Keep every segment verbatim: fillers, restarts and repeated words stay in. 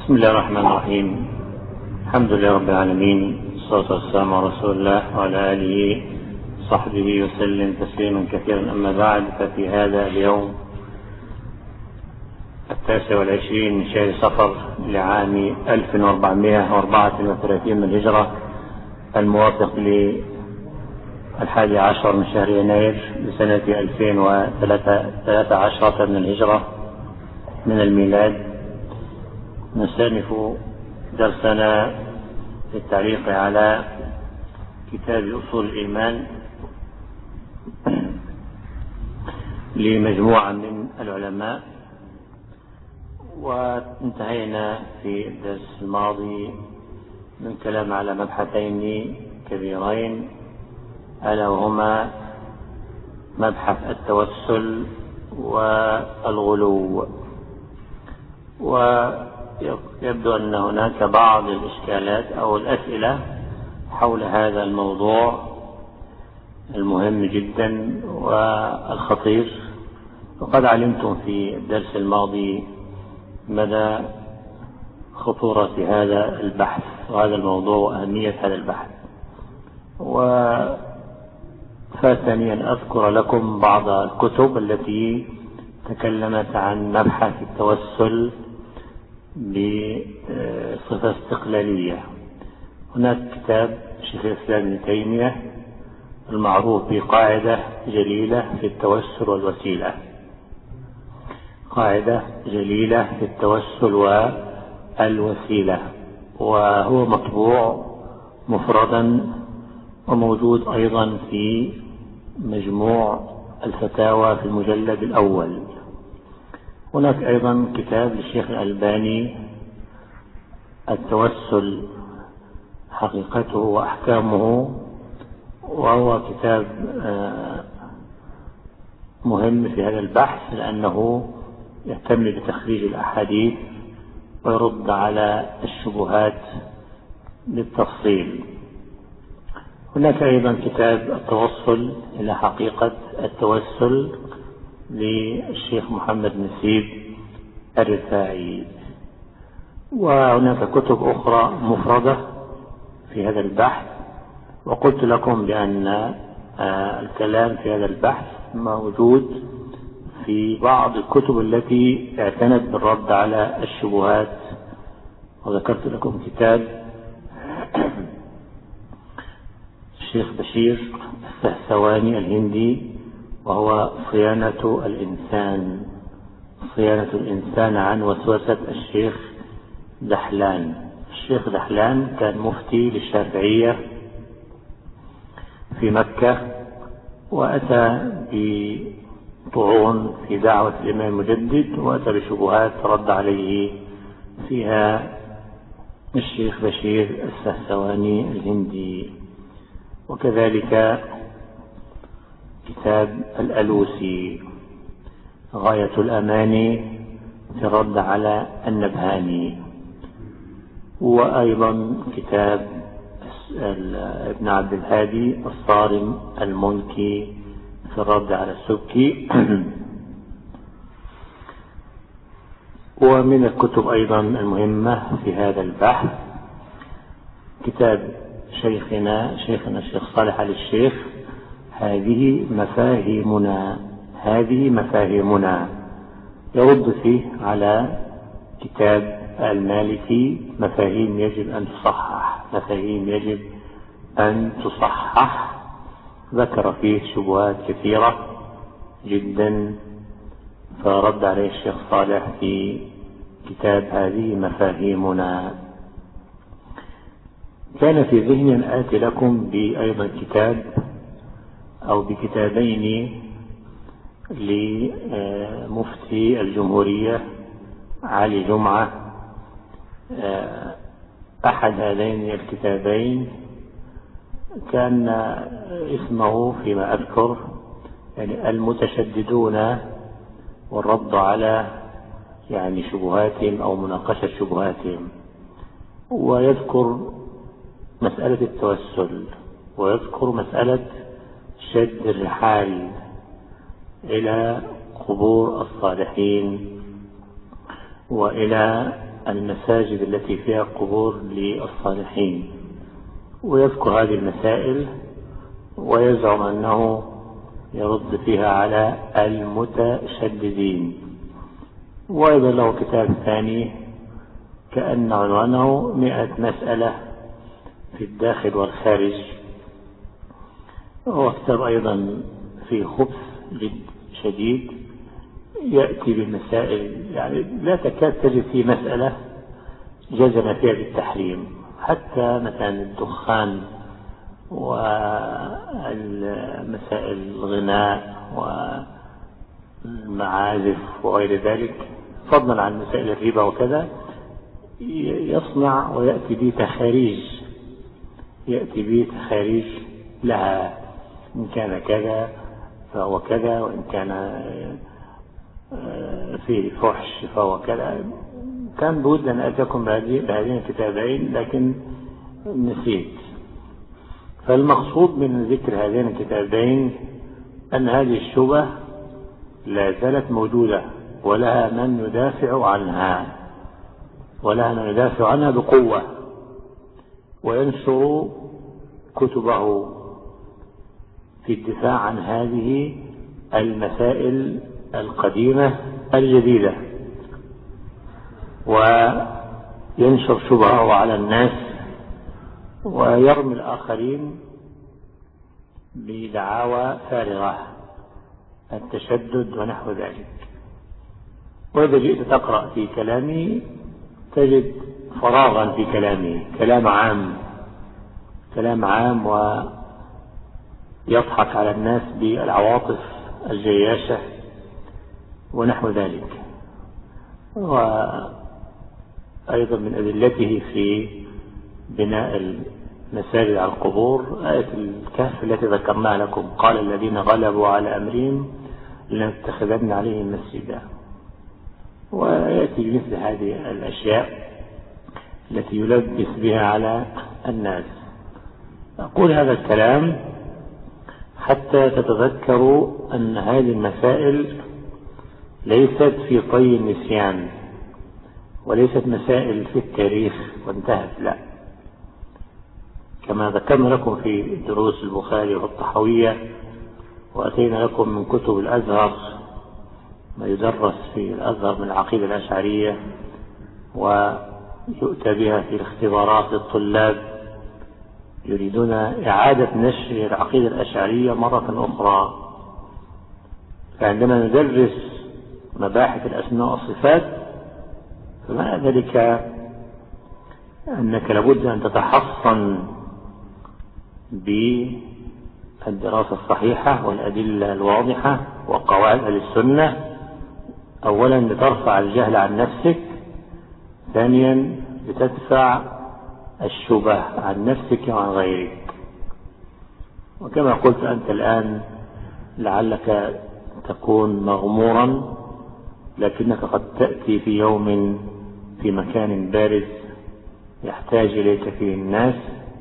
بسم الله الرحمن الرحيم. الحمد لله رب العالمين، والصلاة والسلام على رسول الله وعلى آله وصحبه وسلم تسليما كثيرا. أما بعد، ففي هذا اليوم التاسع والعشرين من شهر صفر لعام ألف وأربعمائة وأربعة وثلاثين من الهجرة، الموافق للحادي عشر من شهر يناير لسنة ألفين وثلاثة عشر من الهجرة من الميلاد، نستأنف درسنا في التعليق على كتاب أصول الإيمان لمجموعة من العلماء. وانتهينا في الدرس الماضي من كلام على مبحثين كبيرين، ألا وهما مبحث التوسل والغلو. ويبدو أن هناك بعض الإشكالات أو الأسئلة حول هذا الموضوع المهم جدا والخطير. وقد علمتم في الدرس الماضي مدى خطورة هذا البحث وهذا الموضوع وأهمية هذا البحث. وفاتني أن أذكر لكم بعض الكتب التي تكلمت عن مبحث التوسل بصفة استقلالية. هناك كتاب شيخ الإسلام ابن تيمية المعروف بقاعدة جليلة في التوسل والوسيلة، قاعدة جليلة في التوسل والوسيلة، وهو مطبوع مفردا وموجود أيضا في مجموع الفتاوى في المجلد الأول. هناك أيضا كتاب للشيخ الألباني التوسل حقيقته وأحكامه، وهو كتاب مهم في هذا البحث لأنه يهتم بتخريج الأحاديث ويرد على الشبهات بالتفصيل. هناك أيضا كتاب التوصل إلى حقيقة التوسل للشيخ محمد نسيب الرفاعي. وهناك كتب أخرى مفردة في هذا البحث. وقلت لكم بأن الكلام في هذا البحث موجود في بعض الكتب التي اعتنت بالرد على الشبهات. وذكرت لكم كتاب الشيخ بشير السهسواني الهندي، وهو صيانة الإنسان صيانة الإنسان عن وسوسة الشيخ دحلان. الشيخ دحلان كان مفتي للشافعية في مكة، وأتى بطعون في دعوة الإمام المجدد، وأتى بشبهات رد عليه فيها الشيخ بشير السهسواني الهندي. وكذلك كتاب الألوسي غاية الأماني في الرد على النبهاني. وأيضا كتاب ابن عبد الهادي الصارم المنكي في الرد على السبكي. ومن الكتب أيضا المهمة في هذا البحث كتاب شيخنا شيخنا الشيخ صالح علي الشيخ هذه مفاهيمنا هذه مفاهيمنا يرد فيه على كتاب المالكي مفاهيم يجب أن تصحح مفاهيم يجب أن تصحح ذكر فيه شبهات كثيرة جدا، فرد عليه الشيخ صالح في كتاب هذه مفاهيمنا. كان في ذهني أن آتي لكم بأيضا كتاب أو بكتابين لمفتي الجمهورية علي جمعة. أحد هذين الكتابين كان اسمه فيما أذكر يعني المتشددون والرد على يعني شبهاتهم أو مناقشة شبهاتهم، ويذكر مسألة التوسل ويذكر مسألة شد الرحال إلى قبور الصالحين وإلى المساجد التي فيها قبور للصالحين، ويذكر هذه المسائل ويزعم أنه يرد فيها على المتشددين. وأيضا له كتاب ثاني كأن عنوانه مئة مسألة في الداخل والخارج، هو كتاب أيضا فيه خبث جد شديد، يأتي بالمسائل يعني لا تكاد تجد في مسألة جزم فيها بالتحريم، حتى مثلا الدخان والمسائل الغناء والمعازف وغير ذلك، فضلا عن مسائل الربا وكذا، يصنع ويأتي به تخاريج يأتي به تخاريج لها، إن كان كذا فهو كذا، وإن كان فيه فحش فهو كذا. كان بود أن أتاكم بهذين الكتابين لكن نسيت. فالمقصود من ذكر هذين الكتابين أن هذه الشبهة لا زالت موجودة، ولها من يدافع عنها ولها من يدافع عنها بقوة، وينشر كتبه في الدفاع عن هذه المسائل القديمة الجديدة، وينشر شبهه على الناس، ويرمي الآخرين بدعاوى فارغة التشدد ونحو ذلك. وإذا جئت تقرأ في كلامي تجد فراغا في كلامي، كلام عام كلام عام ويضحك على الناس بالعواطف الجياشة ونحو ذلك. وأيضا من أدلته في بناء المساجد على القبور آية الكهف التي ذكرناها لكم، قال الذين غلبوا على أمرهم لنتخذن عليهم مسجدا. ويأتي بمثل هذه الأشياء التي يلبس بها على الناس. أقول هذا الكلام حتى تتذكروا أن هذه المسائل ليست في طي النسيان، وليست مسائل في التاريخ وانتهت، لا، كما ذكرنا لكم في دروس البخاري والطحاوية، وأتينا لكم من كتب الأزهر ما يدرس في الأزهر من العقيدة الأشعرية ويؤتى بها في الاختبارات للطلاب يريدون إعادة نشر العقيدة الأشعرية مرة أخرى. فعندما ندرس مباحث الأسماء والصفات فمعنى ذلك أنك لابد أن تتحصن بالدراسة الصحيحة والأدلة الواضحة وقواعد أهل السنة، أولا لترفع الجهل عن نفسك، ثانيا لتدفع الشبه عن نفسك وعن غيرك. وكما قلت أنت الآن لعلك تكون مغمورا، لكنك قد تأتي في يوم في مكان بارز يحتاج إليك فيه الناس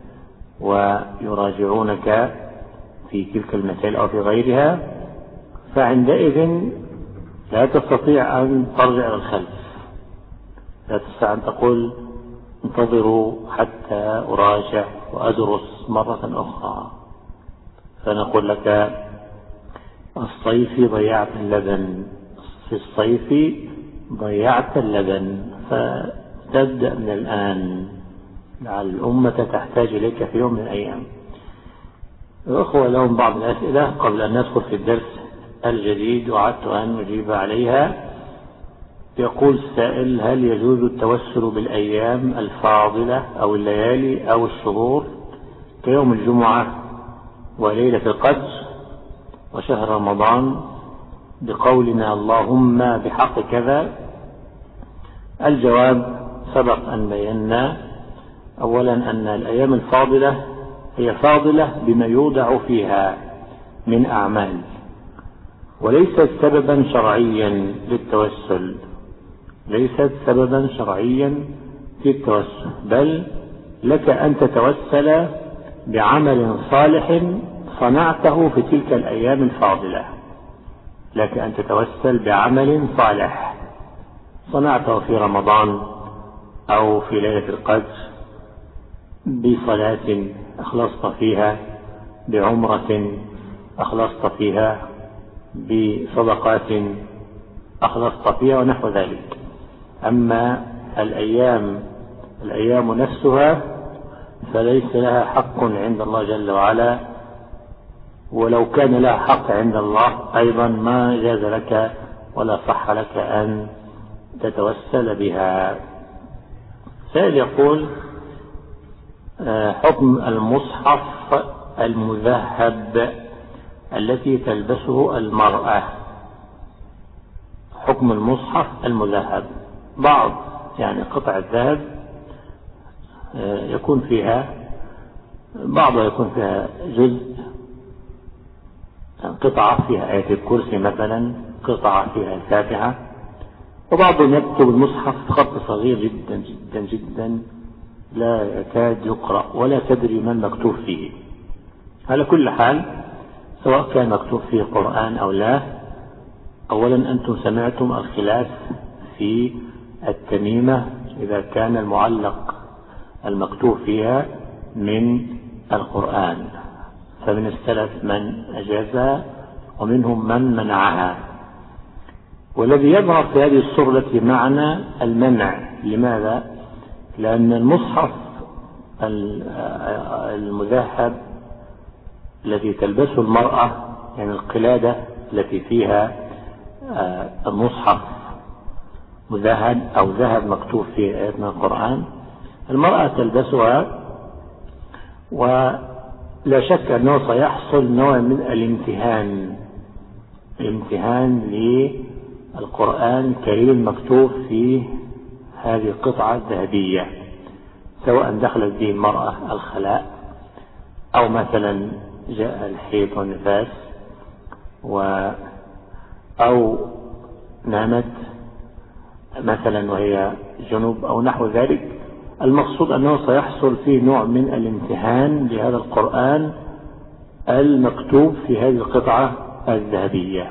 ويراجعونك في تلك المسائل أو في غيرها، فعندئذ لا تستطيع أن ترجع إلى الخلف، لا تستطيع أن تقول انتظروا حتى أراجع وأدرس مرة أخرى. فنقول لك الصيف ضيعت اللبن، في الصيف ضيعت اللبن، فتبدأ من الآن، لعل الأمة تحتاج إليك في يوم من الأيام. الأخوة لهم بعض الأسئلة قبل أن ندخل في الدرس الجديد وعدت أن أجيب عليها. يقول السائل: هل يجوز التوسل بالأيام الفاضلة أو الليالي أو الشهور كيوم الجمعة وليلة القدر وشهر رمضان بقولنا اللهم بحق كذا؟ الجواب سبق أن بينا أولا أن الأيام الفاضلة هي فاضلة بما يوضع فيها من أعمال، وليست سببا شرعيا للتوسل، ليست سببا شرعيا في التوسل، بل لك أن تتوسل بعمل صالح صنعته في تلك الأيام الفاضلة، لك أن تتوسل بعمل صالح صنعته في رمضان أو في ليلة القدر بصلاة أخلصت فيها، بعمرة أخلصت فيها، بصدقات أخلصت فيها ونحو ذلك. أما الأيام الأيام نفسها فليس لها حق عند الله جل وعلا، ولو كان لها حق عند الله أيضا ما جاز لك ولا صح لك أن تتوسل بها. سائل يقول: حكم المصحف المذهب التي تلبسه المرأة. حكم المصحف المذهب، بعض يعني قطع الذهب يكون فيها بعضها يكون فيها جزء، قطعة فيها آية الكرسي مثلا، قطعة فيها الفاتحة، وبعضهم يكتب المصحف خط صغير جدا جدا جدا لا يكاد يقرأ ولا تدري ما المكتوب فيه. على كل حال سواء كان مكتوب فيه قرآن أو لا، أولا أنتم سمعتم الخلاف في التميمة إذا كان المعلق المكتوب فيها من القرآن، فمن السلف من أجازها ومنهم من منعها. والذي يظهر في هذه الصورة معنى المنع. لماذا؟ لأن المصحف المذهب الذي تلبسه المرأة، يعني القلادة التي فيها المصحف مذهب أو ذهب مكتوب فيه آيات من القرآن، المرأة تلبسها، ولا شك أنه سيحصل نوع من الامتهان امتهان للقرآن الكريم المكتوب فيه هذه القطعة الذهبية، سواء دخلت به المرأة الخلاء أو مثلا جاء الحيض والنفاس و أو نامت مثلا وهي جنوب أو نحو ذلك. المقصود أنه سيحصل فيه نوع من الامتهان لهذا القرآن المكتوب في هذه القطعة الذهبية.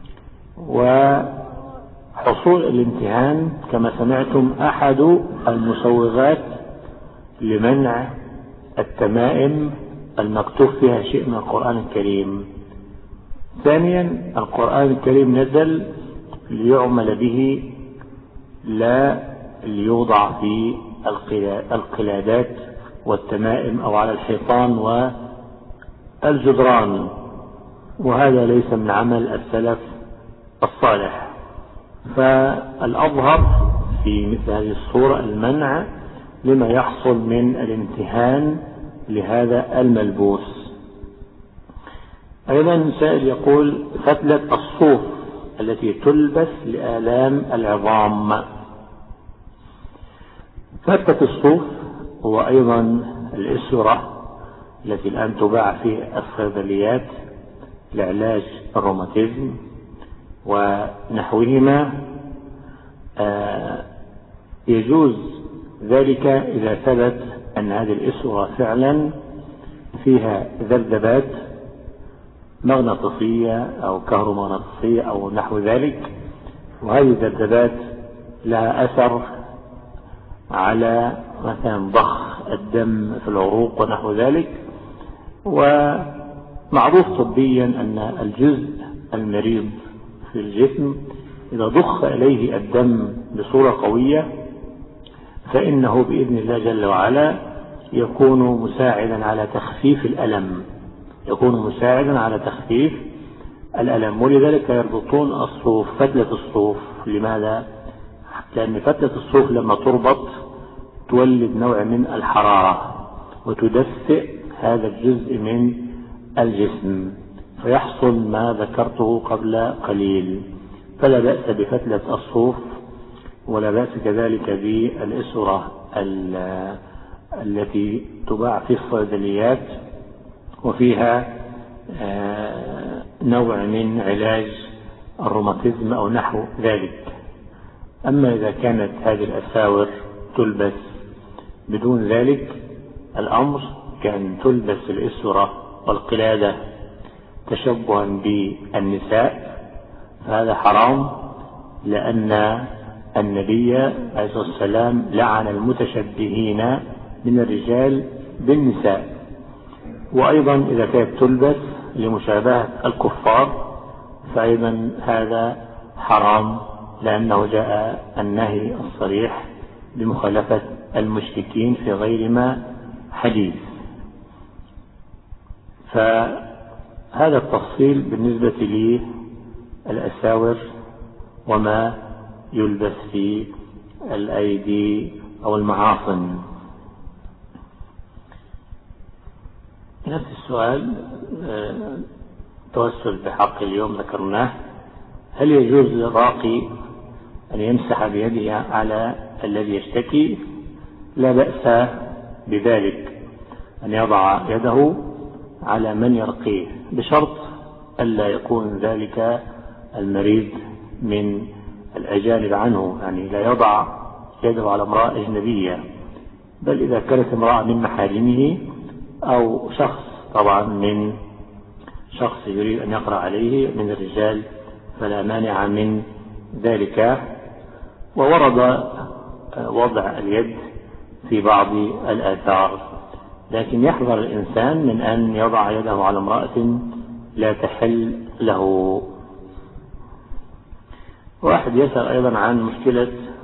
وحصول الامتهان كما سمعتم أحد المسوغات لمنع التمائم المكتوب فيها شيء من القرآن الكريم. ثانيا، القرآن الكريم نزل ليعمل به لا ليوضع في القلادات والتمائم أو على الحيطان والجدران، وهذا ليس من عمل السلف الصالح. فالأظهر في مثل هذه الصورة المنع لما يحصل من الامتهان لهذا الملبوس. أيضا سائل يقول: فتلة الصوف التي تلبس لآلام العظام. فتلة الصوف هو أيضا الإسرة التي الآن تباع في الصيدليات لعلاج الروماتيزم ونحوهما. آه يجوز ذلك إذا ثبت أن هذه الإسرة فعلا فيها ذبذبات مغناطيسية أو كهرومغناطيسية أو نحو ذلك، وهذه الذبذبات لها أثر على مثلا ضخ الدم في العروق ونحو ذلك. ومعروف طبيا أن الجزء المريض في الجسم إذا ضخ إليه الدم بصورة قوية فإنه بإذن الله جل وعلا يكون مساعدا على تخفيف الألم يكون مساعدا على تخفيف الألم ولذلك يربطون الصوف، فتلة الصوف. لماذا؟ لأن فتلة الصوف لما تربط تولد نوع من الحرارة وتدفئ هذا الجزء من الجسم، فيحصل ما ذكرته قبل قليل. فلا بأس بفتلة الصوف ولا بأس كذلك بالإسرة التي تباع في الصيدليات وفيها نوع من علاج الروماتيزم أو نحو ذلك. أما إذا كانت هذه الأساور تلبس بدون ذلك الأمر كأن تلبس الإسرة والقلادة تشبها بالنساء، فهذا حرام، لأن النبي عليه الصلاة والسلام لعن المتشبهين من الرجال بالنساء. وأيضا إذا كانت تلبس لمشابهة الكفار فأيضا هذا حرام، لأنه جاء النهي الصريح بمخالفة المشركين في غير ما حديث. فهذا التفصيل بالنسبة للأساور وما يلبس في الأيدي أو المعاصم. نفس السؤال توسل بحق اليوم ذكرناه، هل يجوز للراقي أن يمسح بيده على الذي يشتكي؟ لا بأس بذلك، أن يضع يده على من يرقيه، بشرط ألا يكون ذلك المريض من الأجانب عنه، يعني لا يضع يده على امرأة أجنبية، بل إذا كانت امرأة من محارمه أو شخص طبعا من شخص يريد أن يقرأ عليه من الرجال فلا مانع من ذلك. وورد وضع اليد في بعض الآثار، لكن يحذر الإنسان من أن يضع يده على امرأة لا تحل له. واحد يسأل أيضا عن مشكلة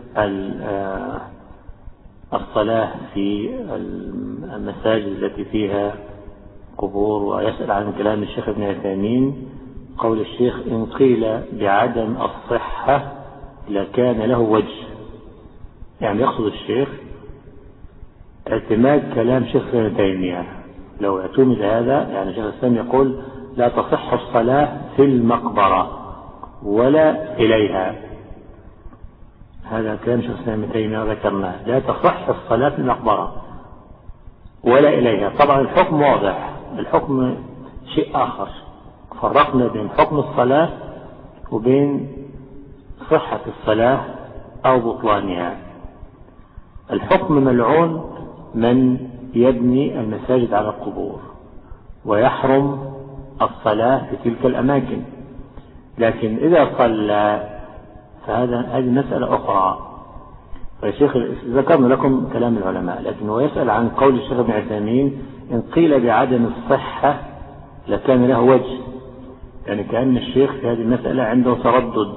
الصلاة في المساجد التي فيها قبور، ويسأل عن كلام الشيخ ابن عثيمين قول الشيخ إن قيل بعدم الصحة لكان له وجه، يعني يقصد الشيخ اعتماد كلام شيخ ابن تيمية. لو اعتمد هذا يعني شيخ الإسلام يقول لا تصح الصلاة في المقبرة ولا إليها، هذا كلام شيخ الإسلام ابن تيمية ذكرناه، لا تصح الصلاة في المقبرة ولا إليها. طبعا الحكم واضح، الحكم شيء آخر، فرقنا بين حكم الصلاة وبين صحة الصلاة أو بطلانها. الحكم ملعون من يبني المساجد على القبور ويحرم الصلاة في تلك الأماكن، لكن إذا صلى فهذا هذه مسألة أخرى. فالشيخ ذكرنا لكم كلام العلماء، لكن هو يسأل عن قول الشيخ ابن عثيمين إن قيل بعدم الصحة لكان له وجه، يعني كأن الشيخ في هذه المسألة عنده تردد،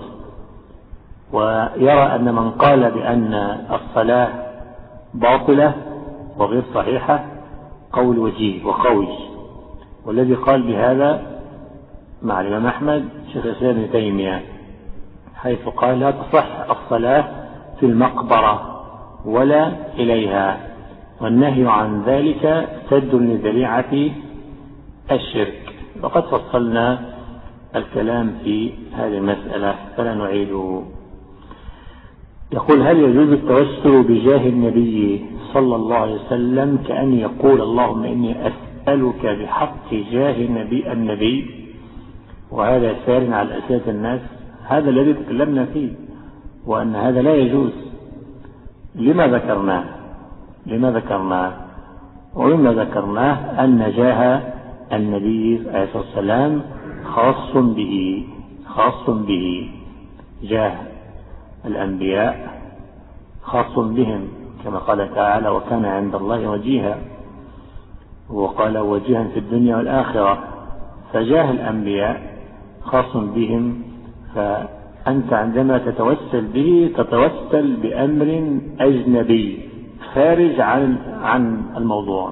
ويرى أن من قال بأن الصلاة باطلة وغير صحيحة قول وجيه وقوي، والذي قال بهذا مع الإمام أحمد شيخ الإسلام ابن تيمية، حيث قال لا تصح الصلاة في المقبرة ولا إليها، والنهي عن ذلك سد لذريعة الشرك. وقد فصلنا الكلام في هذه المسألة فلا نعيده. يقول هل يجوز التوسل بجاه النبي صلى الله عليه وسلم كأن يقول اللهم إني أسألك بحق جاه النبي النبي وهذا سار على أسئلة الناس؟ هذا الذي تكلمنا فيه، وأن هذا لا يجوز. لما ذكرناه لما ذكرناه ومما ذكرناه أن جاه النبي عليه الصلاة والسلام خاص به خاص به جاه الأنبياء خاص بهم، كما قال تعالى وكان عند الله وجيها، وقال وجيها في الدنيا والآخرة. فجاه الأنبياء خاص بهم، فأنت عندما تتوسل به تتوسل بأمر أجنبي خارج عن عن الموضوع،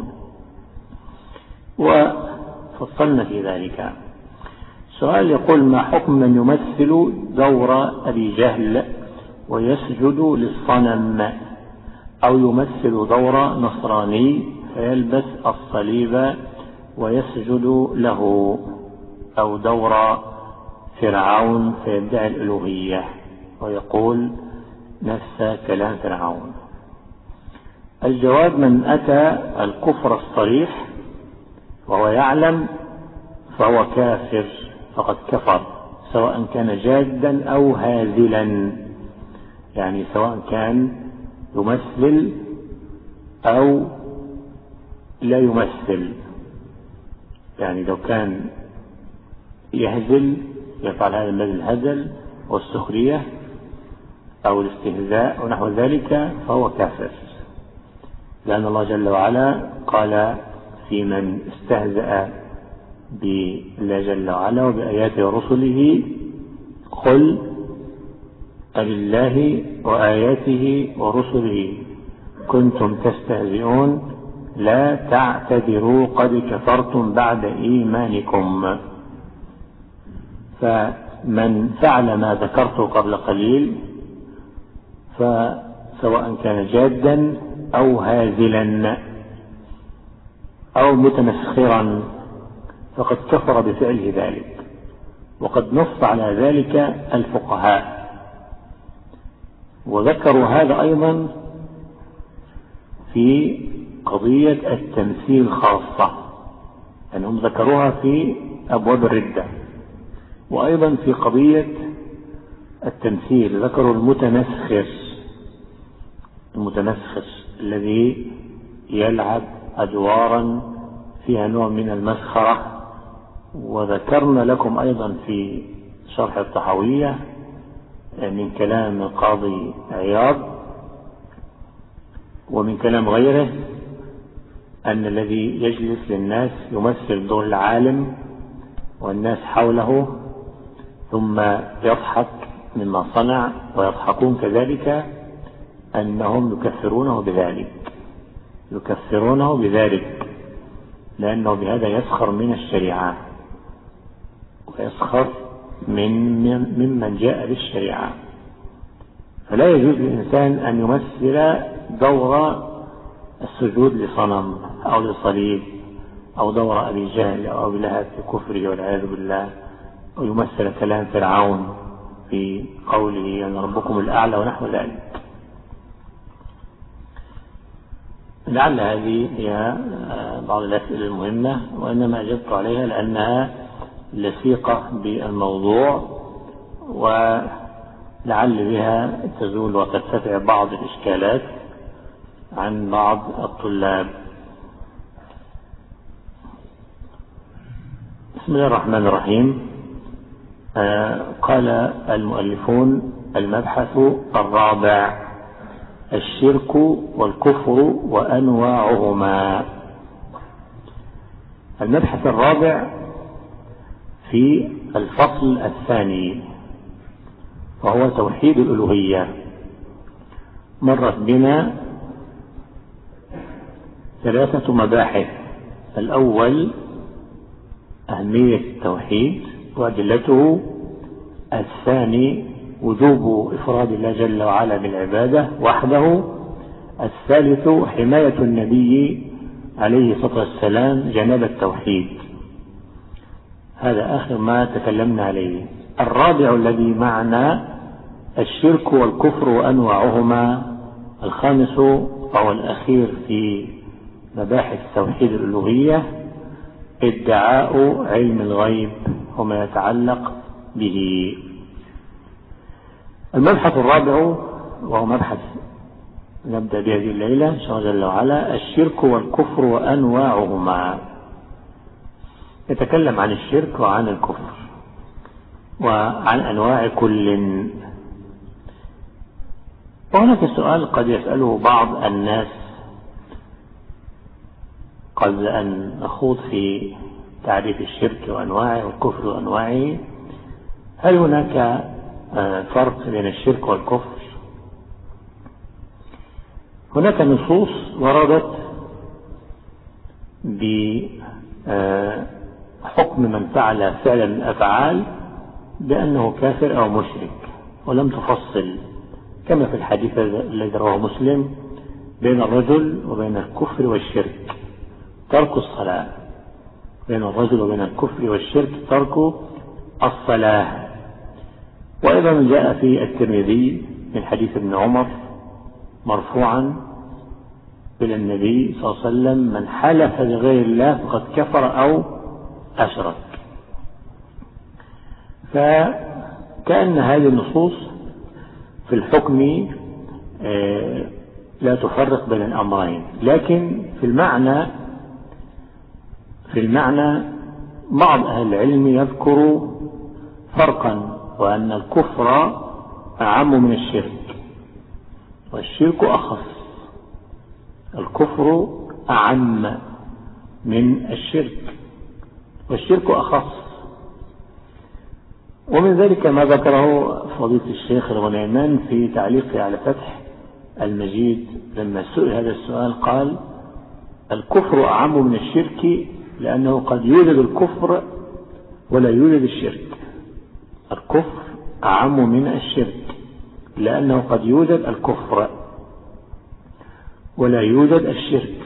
وفصلنا في ذلك. سؤال يقول ما حكم من يمثل دور أبي جهل ويسجد للصنم، أو يمثل دور نصراني فيلبس الصليب ويسجد له، أو دور فرعون فيدعي الألوهية ويقول نفس كلام فرعون؟ الجواب من أتى الكفر الصريح وهو يعلم فهو كافر، فقد كفر، سواء كان جادا أو هازلا، يعني سواء كان يمثل أو لا يمثل. يعني لو كان يهزل يفعل هذا الذي الهزل والسخرية، أو الاستهزاء ونحو ذلك فهو كافر، لأن الله جل وعلا قال في من استهزأ بالله جل وعلا وبآياته ورسله: قل أبالله وآياته ورسله كنتم تستهزئون لا تعتذروا قد كفرتم بعد إيمانكم. فمن فعل ما ذكرته قبل قليل فسواء كان جادا أو هازلا أو متمسخرا فقد كفر بفعله ذلك، وقد نص على ذلك الفقهاء، وذكروا هذا أيضا في قضية التمثيل خاصة، أنهم ذكروها في أبواب الردة، وأيضا في قضية التمثيل ذكروا المتمسخر المتمسخر الذي يلعب أدوارا فيها نوع من المسخرة. وذكرنا لكم أيضا في شرح الطحاوية من كلام القاضي عياض ومن كلام غيره أن الذي يجلس للناس يمثل دور العالم والناس حوله ثم يضحك مما صنع ويضحكون كذلك، أنهم يكفرونه بذلك يكفرونه بذلك لأنه بهذا يسخر من الشريعة ويسخر من ممن جاء بالشريعة. فلا يجوز للإنسان أن يمثل دور السجود لصنم أو لصليب أو دور أبي جهل أو أبي لهب في كفره والعياذ بالله، أو يمثل كلام فرعون في قوله أن ربكم الأعلى ونحو ذلك. لعل هذه هي بعض الأسئلة المهمة، وإنما أجبت عليها لأنها لصيقة بالموضوع ولعل بها تزول وترتفع بعض الإشكالات عن بعض الطلاب. بسم الله الرحمن الرحيم. آه قال المؤلفون: المبحث الرابع: الشرك والكفر وأنواعهما. المبحث الرابع في الفصل الثاني وهو توحيد الألوهية. مرت بنا ثلاثة مباحث: الأول أهمية التوحيد وأدلته، الثاني وجوب إفراد الله جل وعلا بالعبادة وحده، الثالث حماية النبي عليه الصلاة والسلام جناب التوحيد. هذا آخر ما تكلمنا عليه. الرابع الذي معنا الشرك والكفر وأنواعهما. الخامس وهو الأخير في مباحث توحيد الألوهية ادعاء علم الغيب وما يتعلق به. المبحث الرابع وهو مبحث نبدأ بهذه الليلة إن شاء الله جل وعلا: الشرك والكفر وأنواعهما. يتكلم عن الشرك وعن الكفر وعن أنواع كل. وهناك سؤال قد يسأله بعض الناس قبل أن نخوض في تعريف الشرك وأنواعه والكفر وأنواعه: هل هناك فرق بين الشرك والكفر؟ هناك نصوص وردت بحكم من فعل فعلا من الأفعال بأنه كافر أو مشرك، ولم تفصل، كما في الحديث الذي رواه مسلم: بين الرجل وبين الكفر والشرك ترك الصلاة. بين الرجل وبين الكفر والشرك ترك الصلاة. وأيضا جاء في الترمذي من حديث ابن عمر مرفوعا إلى النبي صلى الله عليه وسلم: من حلف بغير الله فقد كفر أو أشرك. فكأن هذه النصوص في الحكم لا تفرق بين الأمرين، لكن في المعنى في المعنى بعض أهل العلم يذكر فرقا، وأن الكفر أعم من الشرك، والشرك أخص. الكفر أعم من الشرك، والشرك أخص. ومن ذلك ما ذكره فضيلة الشيخ الغنيمان في تعليقه على فتح المجيد لما سئل هذا السؤال، قال: الكفر أعم من الشرك لأنه قد يوجد الكفر ولا يوجد الشرك. الكفر أعم من الشرك لأنه قد يوجد الكفر ولا يوجد الشرك.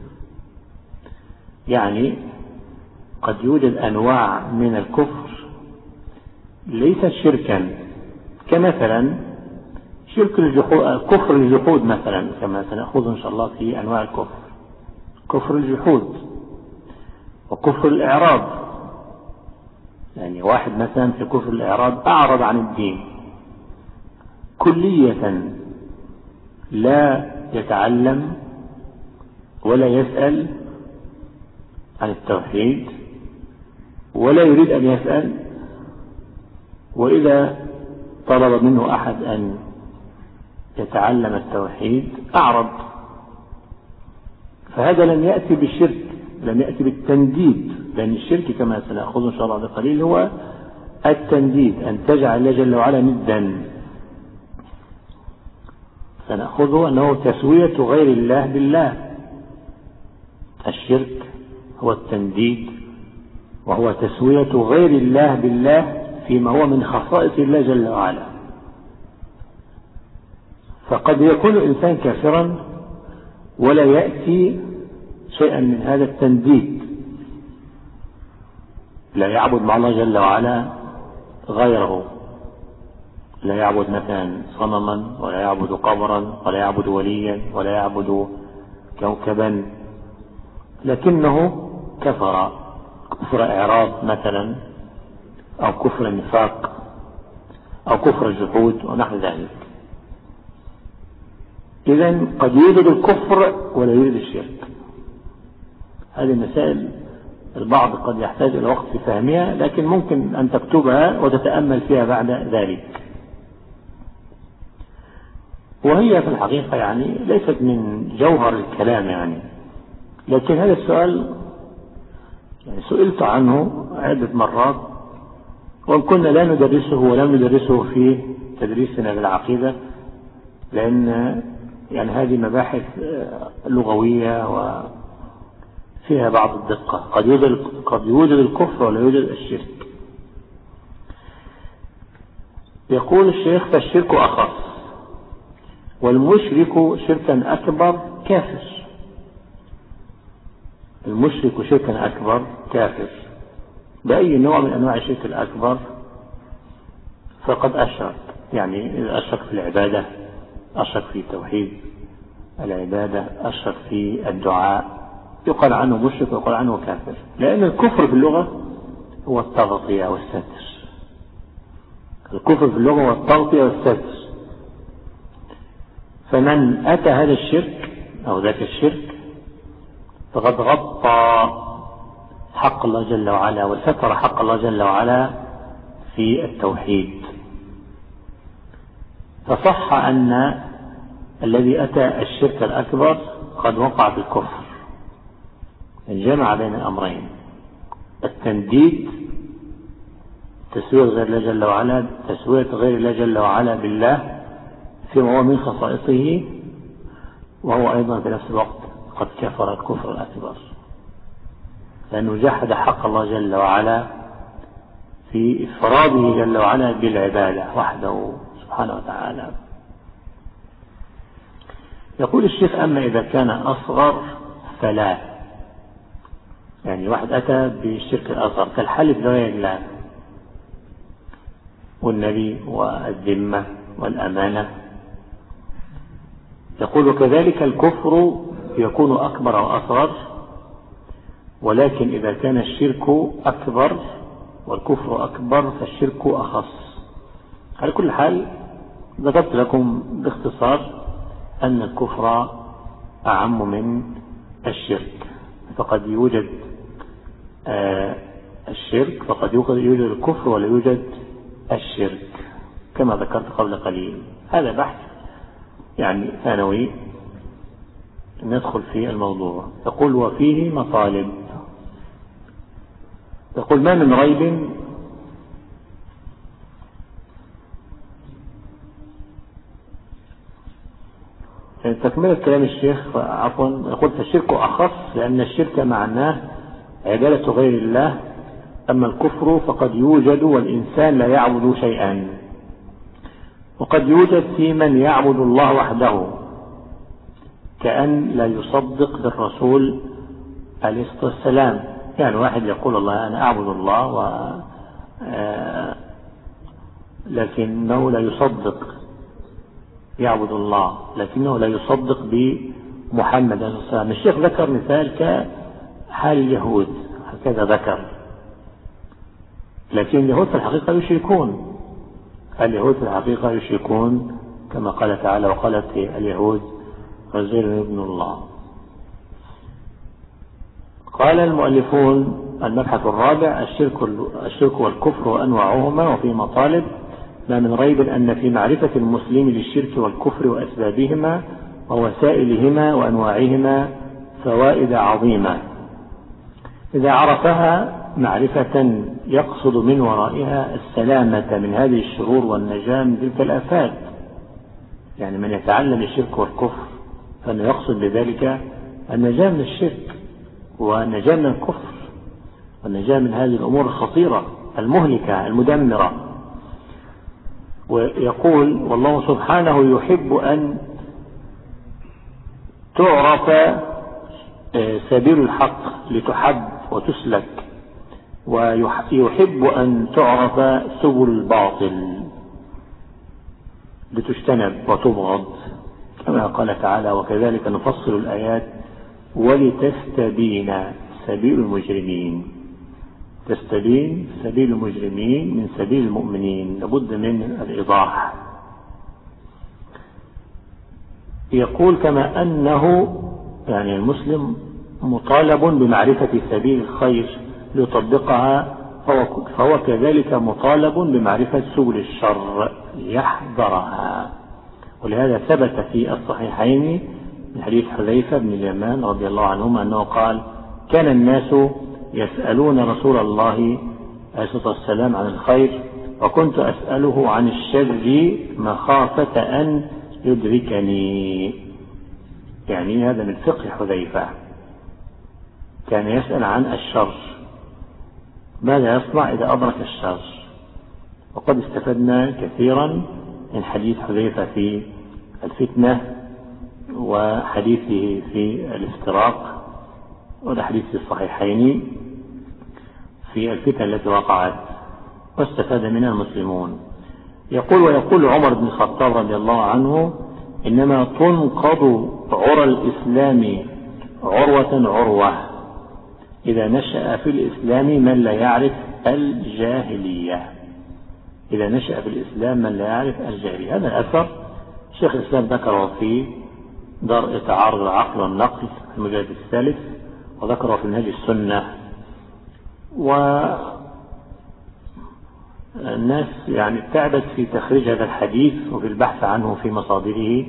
يعني قد يوجد أنواع من الكفر ليست شركا، كمثلا شرك الجحود، كفر الجحود مثلا، كما سنأخذ إن شاء الله في أنواع الكفر. كفر الجحود وكفر الإعراض، يعني واحد مثلا في كفر الإعراض أعرض عن الدين كلية، لا يتعلم ولا يسأل عن التوحيد ولا يريد أن يسأل، وإذا طلب منه أحد أن يتعلم التوحيد أعرض. فهذا لم يأتي بالشرك، لم يأتي بالتنديد، لأن الشرك كما سنأخذ إن شاء الله بقليل هو التنديد، أن تجعل الله جل وعلا ندا. سنأخذه أنه تسوية غير الله بالله. الشرك هو التنديد، وهو تسوية غير الله بالله فيما هو من خصائص الله جل وعلا. فقد يكون الإنسان كافرا ولا يأتي شيئا من هذا التنديد، لا يعبد مع الله جل وعلا غيره، لا يعبد مثلا صنما ولا يعبد قبرا ولا يعبد وليا ولا يعبد كوكبا، لكنه كفر كفر إعراض مثلا، أو كفر النفاق، أو كفر الجحود ونحو ذلك. إذن قد يوجد الكفر ولا يوجد الشرك. هذه المسائل البعض قد يحتاج إلى وقت في فهمها، لكن ممكن أن تكتبها وتتأمل فيها بعد ذلك. وهي في الحقيقة يعني ليست من جوهر الكلام يعني، لكن هذا السؤال يعني سئلت عنه عدة مرات، وإن كنا لا ندرسه ولم ندرسه في تدريسنا للعقيدة، لأن يعني هذه مباحث لغوية وفيها بعض الدقة. قد يوجد قد يوجد الكفر ولا يوجد الشرك. يقول الشيخ: فالشرك أخص، والمشرك شركا أكبر كافر. المشرك شركا أكبر كافر بأي نوع من أنواع الشرك الأكبر فقد أشرك. يعني إذا أشرك في العبادة، أشرك في توحيد العبادة، أشرك في الدعاء، يقال عنه مشرك ويقال عنه كافر، لأن الكفر في اللغة هو التغطية والستر. الكفر في اللغة هو التغطية والستر. فمن أتى هذا الشرك أو ذاك الشرك فقد غطى حق الله جل وعلا وستر حق الله جل وعلا في التوحيد. فصح أن الذي أتى الشرك الأكبر قد وقع في الكفر، جمع بين الأمرين: التنديد، تسوية غير الله جل وعلا، تسوية غير الله جل وعلا بالله فيما هو من خصائصه، وهو أيضا في نفس الوقت قد كفر الكفر الأكبر، لأنه جحد حق الله جل وعلا في إفراده جل وعلا بالعبادة وحده سبحانه وتعالى. يقول الشيخ: أما إذا كان أصغر فلا. يعني واحد أتى بالشرك الأصغر كالحلف بغير الله والنبي والذمة والأمانة. يقول: كذلك الكفر يكون أكبر أو أصغر، ولكن إذا كان الشرك أكبر والكفر أكبر فالشرك أخص. على كل حال ذكرت لكم باختصار أن الكفر أعم من الشرك، فقد يوجد آه الشرك، فقد يوجد الكفر ولا يوجد الشرك كما ذكرت قبل قليل. هذا بحث يعني ثانوي ندخل في الموضوع. يقول وفيه مطالب. يقول ما من ريب تكملة كلام الشيخ عفوا. يقول فالشرك أخص لأن الشرك معناه عبادة غير الله، أما الكفر فقد يوجد والإنسان لا يعبد شيئا، وقد يوجد في من يعبد الله وحده، كأن لا يصدق بالرسول عليه الصلاة والسلام. يعني واحد يقول الله أنا أعبد الله و لكنه لا يصدق، يعبد الله لكنه لا يصدق بمحمد صلى الله عليه وسلم. الشيخ ذكر مثال كحال اليهود هكذا ذكر، لكن اليهود في الحقيقة يشركون. اليهود في الحقيقة يشركون كما قال تعالى وقالت اليهود عزير ابن الله. قال المؤلفون المبحث الرابع الشرك الشرك والكفر وأنواعهما وفي مطالب. ما من ريب أن في معرفة المسلم للشرك والكفر وأسبابهما ووسائلهما وأنواعهما فوائد عظيمة إذا عرفها معرفة يقصد من ورائها السلامة من هذه الشرور والنجاة من تلك الآفات. يعني من يتعلم الشرك والكفر فإنه يقصد بذلك النجاة من الشرك والنجاة من الكفر والنجاة من هذه الأمور الخطيرة المهلكة المدمرة. ويقول والله سبحانه يحب أن تعرف سبيل الحق لتحب وتسلك، ويحب أن تعرف سبل الباطل لتجتنب وتبغض، كما قال تعالى وكذلك نفصل الآيات ولتستبين سبيل المجرمين. تستبين سبيل المجرمين من سبيل المؤمنين، لابد من الإيضاح. يقول كما أنه يعني المسلم مطالب بمعرفة سبيل الخير ليطبقها، فهو, فهو كذلك مطالب بمعرفة سبل الشر ليحذرها. ولهذا ثبت في الصحيحين من حديث حذيفة بن اليمان رضي الله عنهما أنه قال كان الناس يسألون رسول الله عليه الصلاة والسلام عن الخير وكنت أسأله عن الشر مخافة أن يدركني. يعني هذا من فقه حذيفة، كان يسأل عن الشر ماذا يصنع إذا أدرك الشر. وقد استفدنا كثيرا من حديث حذيفة في الفتنة وحديثه في الافتراق والحديث في الصحيحين في الفتن التي وقعت واستفاد منها المسلمون. يقول ويقول عمر بن الخطاب رضي الله عنه إنما تنقض عرى الإسلام عروة عروة إذا نشأ في الإسلام من لا يعرف الجاهلية. إذا نشأ في الإسلام من لا يعرف الجاهلية. هذا الأثر شيخ الإسلام ذكره في درء تعارض العقل والنقل في المجلد الثالث، وذكره في منهج السنة. والناس يعني تعبت في تخريج هذا الحديث وفي البحث عنه في مصادره،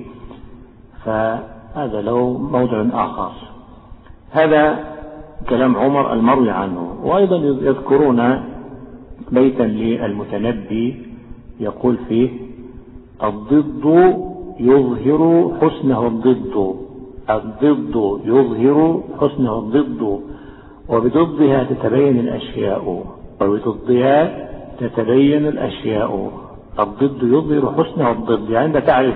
فهذا له موضع آخر. هذا كلام عمر المروي عنه. وأيضا يذكرون بيتا للمتنبي يقول فيه الضد يظهر حسنه الضد الضد يظهر حسنه الضد وبضدها تتبين الأشياء وبضدها تتبين الأشياء. الضد يظهر حسنه الضد، يعني أنت تعرف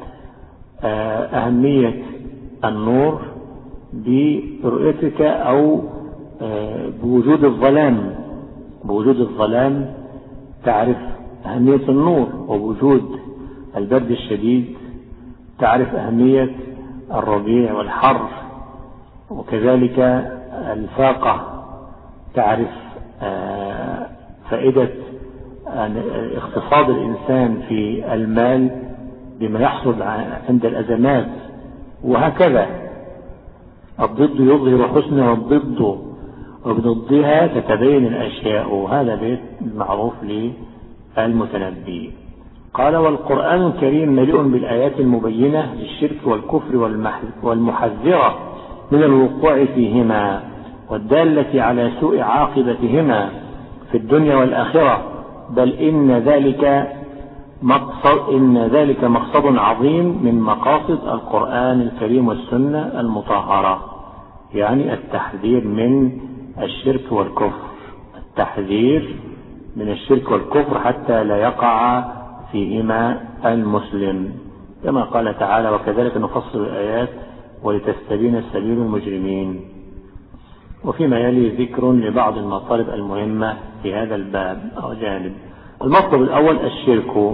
أهمية النور برؤيتك أو بوجود الظلام. بوجود الظلام تعرف أهمية النور، وبوجود البرد الشديد تعرف أهمية الربيع والحر، وكذلك الفاقة تعرف فائدة اقتصاد الإنسان في المال بما يحصل عند الأزمات، وهكذا. الضد يظهر حسنه الضد وبضدها تتبين الأشياء. هذا بيت معروف للمتنبي. قال: والقرآن الكريم مليء بالآيات المبينة للشرك والكفر والمحذرة من الوقوع فيهما والدالة على سوء عاقبتهما في الدنيا والآخرة، بل إن ذلك مقصد, إن ذلك مقصد عظيم من مقاصد القرآن الكريم والسنة المطهرة، يعني التحذير من الشرك والكفر، التحذير من الشرك والكفر حتى لا يقع فيهما المسلم، كما قال تعالى: وكذلك نفصل الآيات ولتستبين سبيل المجرمين. وفيما يلي ذكر لبعض المطالب المهمة في هذا الباب أو جانب. المطلب الأول الشرك.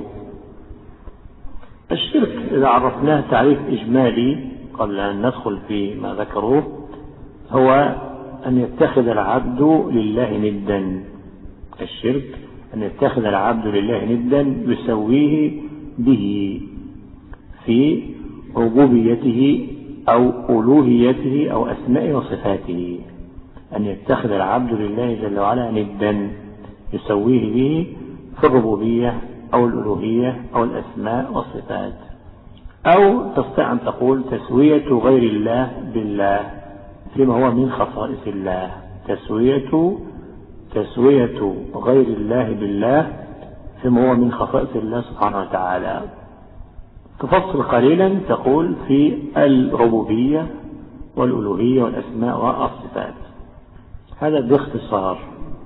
الشرك إذا عرفناه تعريف إجمالي قبل أن ندخل في ما ذكروه، هو أن يتخذ العبد لله ندا. الشرك أن يتخذ العبد لله ندا يسويه به في ربوبيته أو ألوهيته أو أسمائه وصفاته. أن يتخذ العبد لله جل وعلا ندا يسويه به في الربوبية أو الألوهية أو الأسماء والصفات. أو تستطيع أن تقول تسوية غير الله بالله فيما هو من خصائص الله. تسوية تسوية غير الله بالله فيما هو من خصائص الله سبحانه وتعالى. تفصل قليلا تقول في الربوبية والألوهية والأسماء والصفات. هذا باختصار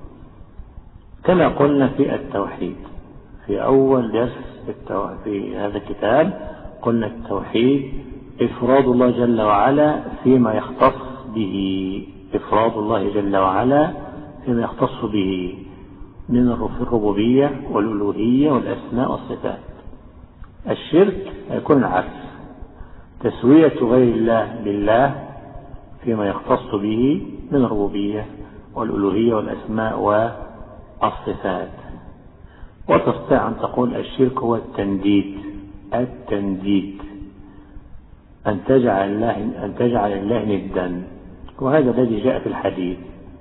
كما قلنا في التوحيد في أول درس في هذا الكتاب. قلنا التوحيد إفراد الله جل وعلا فيما يختص به، إفراد الله جل وعلا فيما يختص به من الربوبية والألوهية والأسماء والصفات. الشرك يكون العكس، تسوية غير الله بالله فيما يختص به من الربوبية والألوهية والأسماء والصفات. وتستطيع أن تقول الشرك هو التنديد، التنديد أن تجعل الله أن تجعل الله ندا، وهذا الذي جاء في الحديث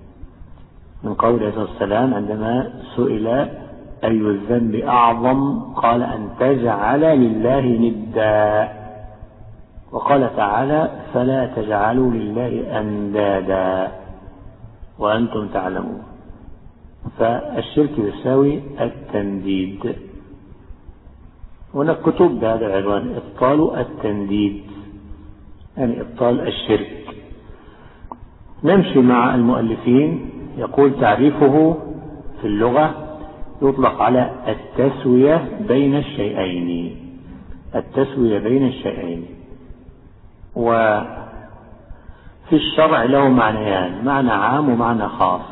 من قول عليه الصلاة والسلام عندما سئل أي الذنب أعظم قال أن تجعل لله ندا، وقال تعالى فلا تجعلوا لله أندادا وأنتم تعلمون. فالشرك يساوي التنديد. هناك كتب بهذا العنوان إبطال التنديد، يعني إبطال الشرك. نمشي مع المؤلفين. يقول تعريفه في اللغة يطلق على التسوية بين الشيئين، التسوية بين الشيئين. وفي الشرع له معنيان، معنى عام ومعنى خاص.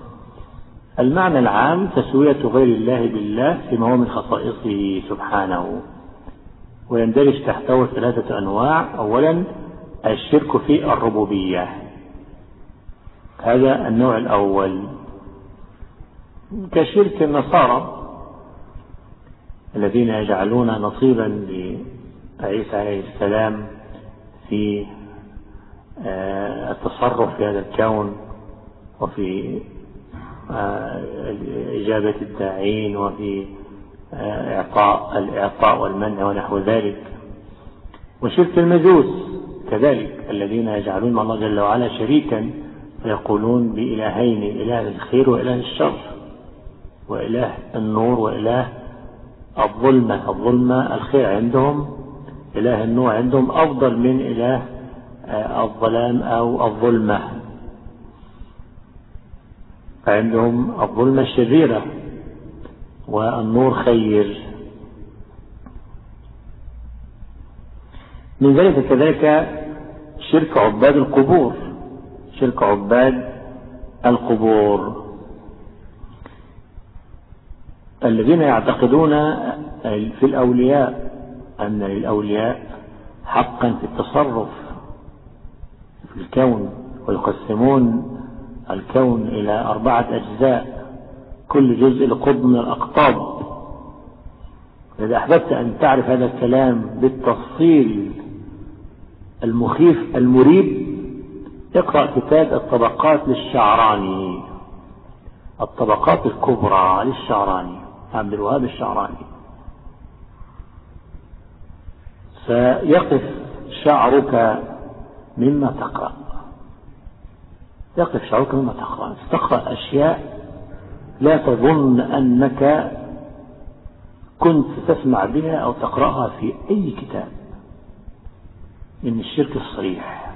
المعنى العام تسوية غير الله بالله فيما هو من خصائصه سبحانه، ويندرج تحته ثلاثة أنواع. أولا الشرك في الربوبية، هذا النوع الأول، كشرك النصارى الذين يجعلون نصيبا لعيسى عليه السلام في التصرف في هذا الكون وفي إجابة الداعين وفي إعطاء الإعطاء والمنع ونحو ذلك. وشرك المجوس كذلك الذين يجعلون مع الله جل وعلا شريكا ويقولون بإلهين، إله الخير وإله الشر، وإله النور وإله الظلمة. الظلمة الخير عندهم، إله النور عندهم أفضل من إله الظلام أو الظلمة، عندهم الظلمة شريرة والنور خير. من ذلك كذلك شرك عباد القبور، شرك عباد القبور الذين يعتقدون في الأولياء أن للأولياء حقا في التصرف في الكون، ويقسمون الكون إلى أربعة أجزاء كل جزء لقطب من الأقطاب. إذا أحببت أن تعرف هذا الكلام بالتفصيل المخيف المريب اقرأ كتاب الطبقات للشعراني، الطبقات الكبرى للشعراني عبد الوهاب الشعراني. فيقف شعرك مما تقرأ، يقف شعرك مما تقرأ، تقرأ أشياء لا تظن أنك كنت تسمع بها أو تقرأها في أي كتاب، من الشرك الصريح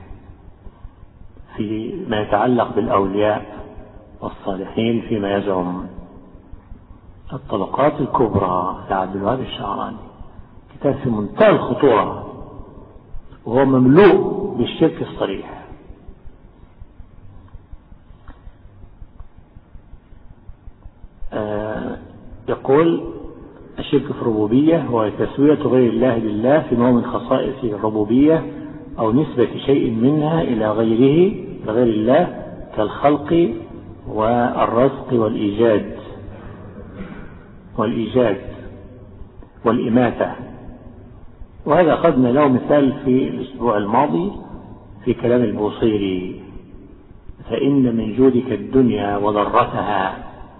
فيما يتعلق بالأولياء والصالحين، فيما يزعم الطبقات الكبرى لعبد الوهاب الشعراني، كتاب في منتهى الخطورة وهو مملوء بالشرك الصريح. آه يقول الشرك في الربوبية هو تسوية غير الله بالله فيما هو من خصائص الربوبية أو نسبة شيء منها إلى غيره لغير الله كالخلق والرزق والإيجاد والإيجاد والإماتة. وهذا أخذنا له مثال في الأسبوع الماضي في كلام البوصيري: فإن من جودك الدنيا وضرتها.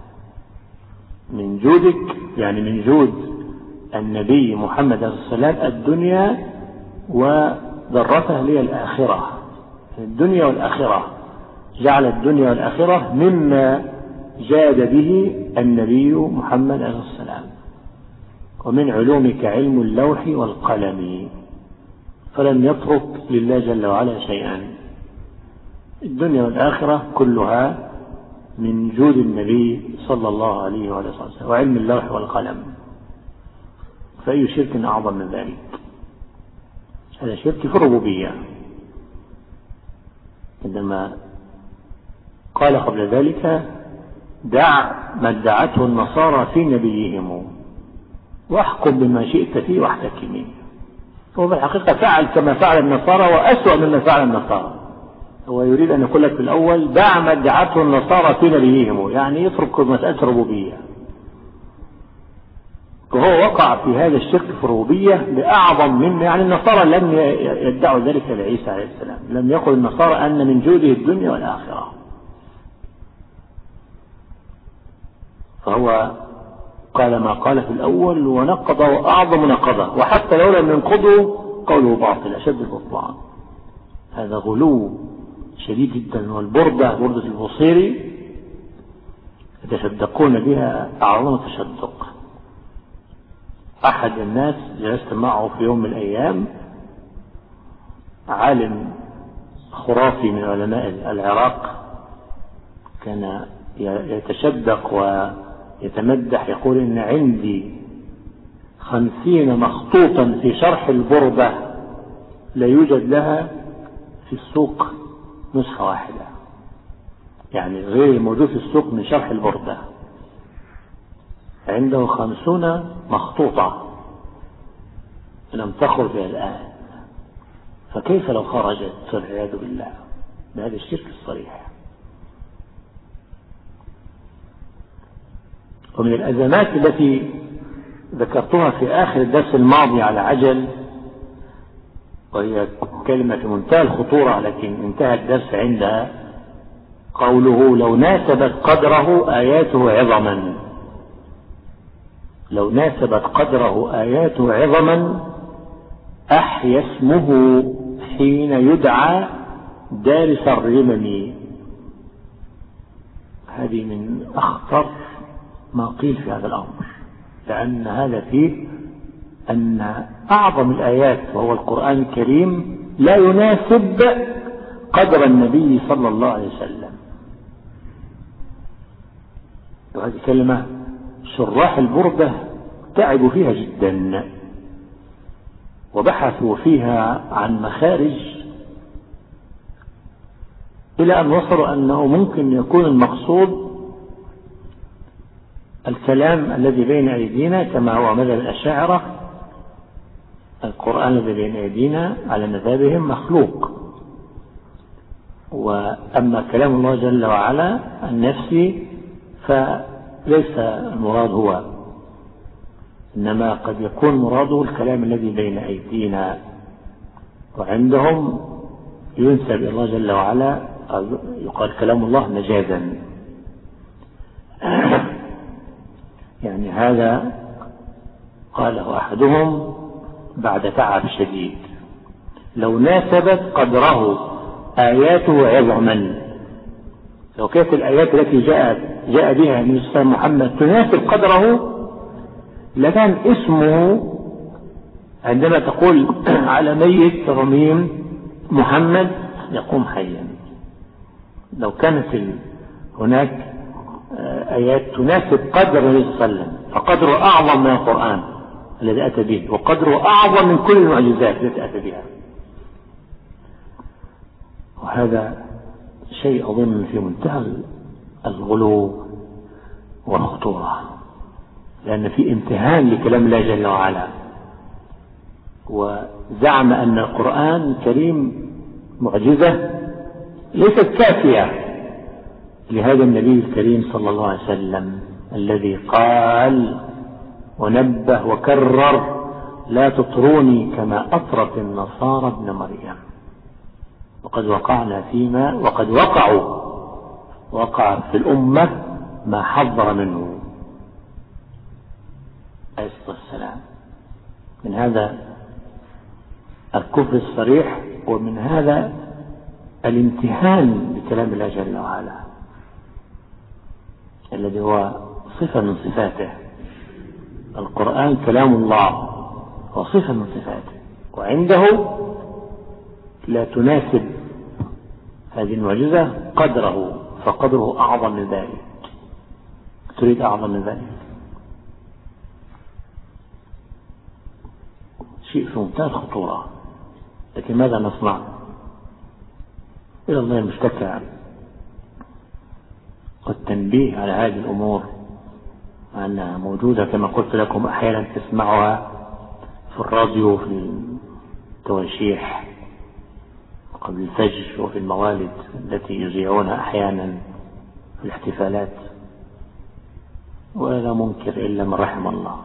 من جودك يعني من جود النبي محمد صلى الله عليه وسلم الدنيا وضرتها هي الآخرة، الدنيا والآخرة، جعل الدنيا والآخرة مما جاد به النبي محمد عليه السلام. ومن علومك علم اللوح والقلم، فلم يترك لله جل وعلا شيئا. الدنيا والآخرة كلها من جود النبي صلى الله عليه وسلم، وعلم اللوح والقلم، فأي شرك أعظم من ذلك؟ هذا شرك في الربوبية. عندما قال قبل ذلك: دع ما ادعته النصارى في نبيهم واحكم بما شئت فيه واحتكمي. هو في الحقيقة فعل كما فعل النصارى وأسوأ مما فعل النصارى. هو يريد أن يقول لك في الأول: دع ما ادعته النصارى في نبيهم، يعني يترك مسألة الربوبية. وهو وقع في هذا الشرك في الربوبية بأعظم مما، يعني النصارى لم يدعوا ذلك لعيسى عليه السلام، لم يقل النصارى أن من جوده الدنيا والآخرة. فهو قال ما قال في الأول ونقضه أعظم نقضه، وحتى لو لم ينقضه قوله باطل أشد البطلان. هذا غلو شديد جدا. والبردة بردة البوصيري يتشدقون بها أعظم تشدق. أحد الناس جلست معه في يوم من الأيام، عالم خرافي من علماء العراق، كان يتشدق ويتمدح، يقول: إن عندي خمسين مخطوطا في شرح البردة لا يوجد لها في السوق نسخة واحدة، يعني غير موجود في السوق من شرح البردة. عنده خمسون مخطوطة لم تخرج إلى الآن، فكيف لو خرجت؟ والعياذ بالله بهذا الشرك الصريح. ومن الأزمات التي ذكرتها في آخر الدرس الماضي على عجل، وهي كلمة في منتهى الخطورة لكن انتهى الدرس عندها، قوله: لو ناسبت قدره آياته عظما. لو ناسبت قدره آياته عظما أحيا اسمه حين يدعى دارس الرمم. هذه من أخطر ما قيل في هذا الأمر، لأن هذا فيه أن أعظم الآيات وهو القرآن الكريم لا يناسب قدر النبي صلى الله عليه وسلم. وهذه كلمة شراح البردة تعبوا فيها جدا وبحثوا فيها عن مخارج، إلى أن وصلوا أنه ممكن يكون المقصود الكلام الذي بين أيدينا كما هو مذهب الأشاعرة. القرآن الذي بين أيدينا على مذهبهم مخلوق، وأما كلام الله جل وعلا النفسي فليس المراد هو، إنما قد يكون مراده الكلام الذي بين أيدينا. وعندهم ينسب إلى الله جل وعلا، يقال كلام الله مجازا. يعني هذا قاله أحدهم بعد تعب شديد، لو ناسبت قدره آياته عظما، لو كانت الآيات التي جاءت جاء بها من الإسلام محمد تناسب قدره لكان اسمه عندما تقول على ميت رميم محمد يقوم حيا. لو كانت هناك آيات تناسب قدر النبي صلى الله عليه وسلم فقدره أعظم من القرآن الذي أتى به، وقدره أعظم من كل المعجزات التي أتى بها. وهذا شيء أظن في منتهى الغلو والخطورة، لأن في امتهان لكلام الله جل وعلا، وزعم أن القرآن الكريم معجزة ليست كافية لهذا النبي الكريم صلى الله عليه وسلم الذي قال ونبه وكرر لا تطروني كما أطرت النصارى ابن مريم، وقد وقعنا فيما وقد وقعوا وقع في الأمة ما حذر منه عليه الصلاة والسلام من هذا الكفر الصريح، ومن هذا الامتهان بكلام الله جل وعلا الذي هو صفة من صفاته. القرآن كلام الله وصفة من صفاته، وعنده لا تناسب هذه المعجزة قدره، فقدره أعظم من ذلك. تريد أعظم من ذلك؟ شيء في منتهى الخطورة، لكن ماذا نصنع؟ إلى الله المشتكى. والتنبيه على هذه الأمور أنها موجودة كما قلت لكم، أحيانا تسمعها في الراديو في التواشيح قبل الفجر وفي الموالد التي يذيعونها أحيانا في الاحتفالات، ولا منكر إلا من رحم الله.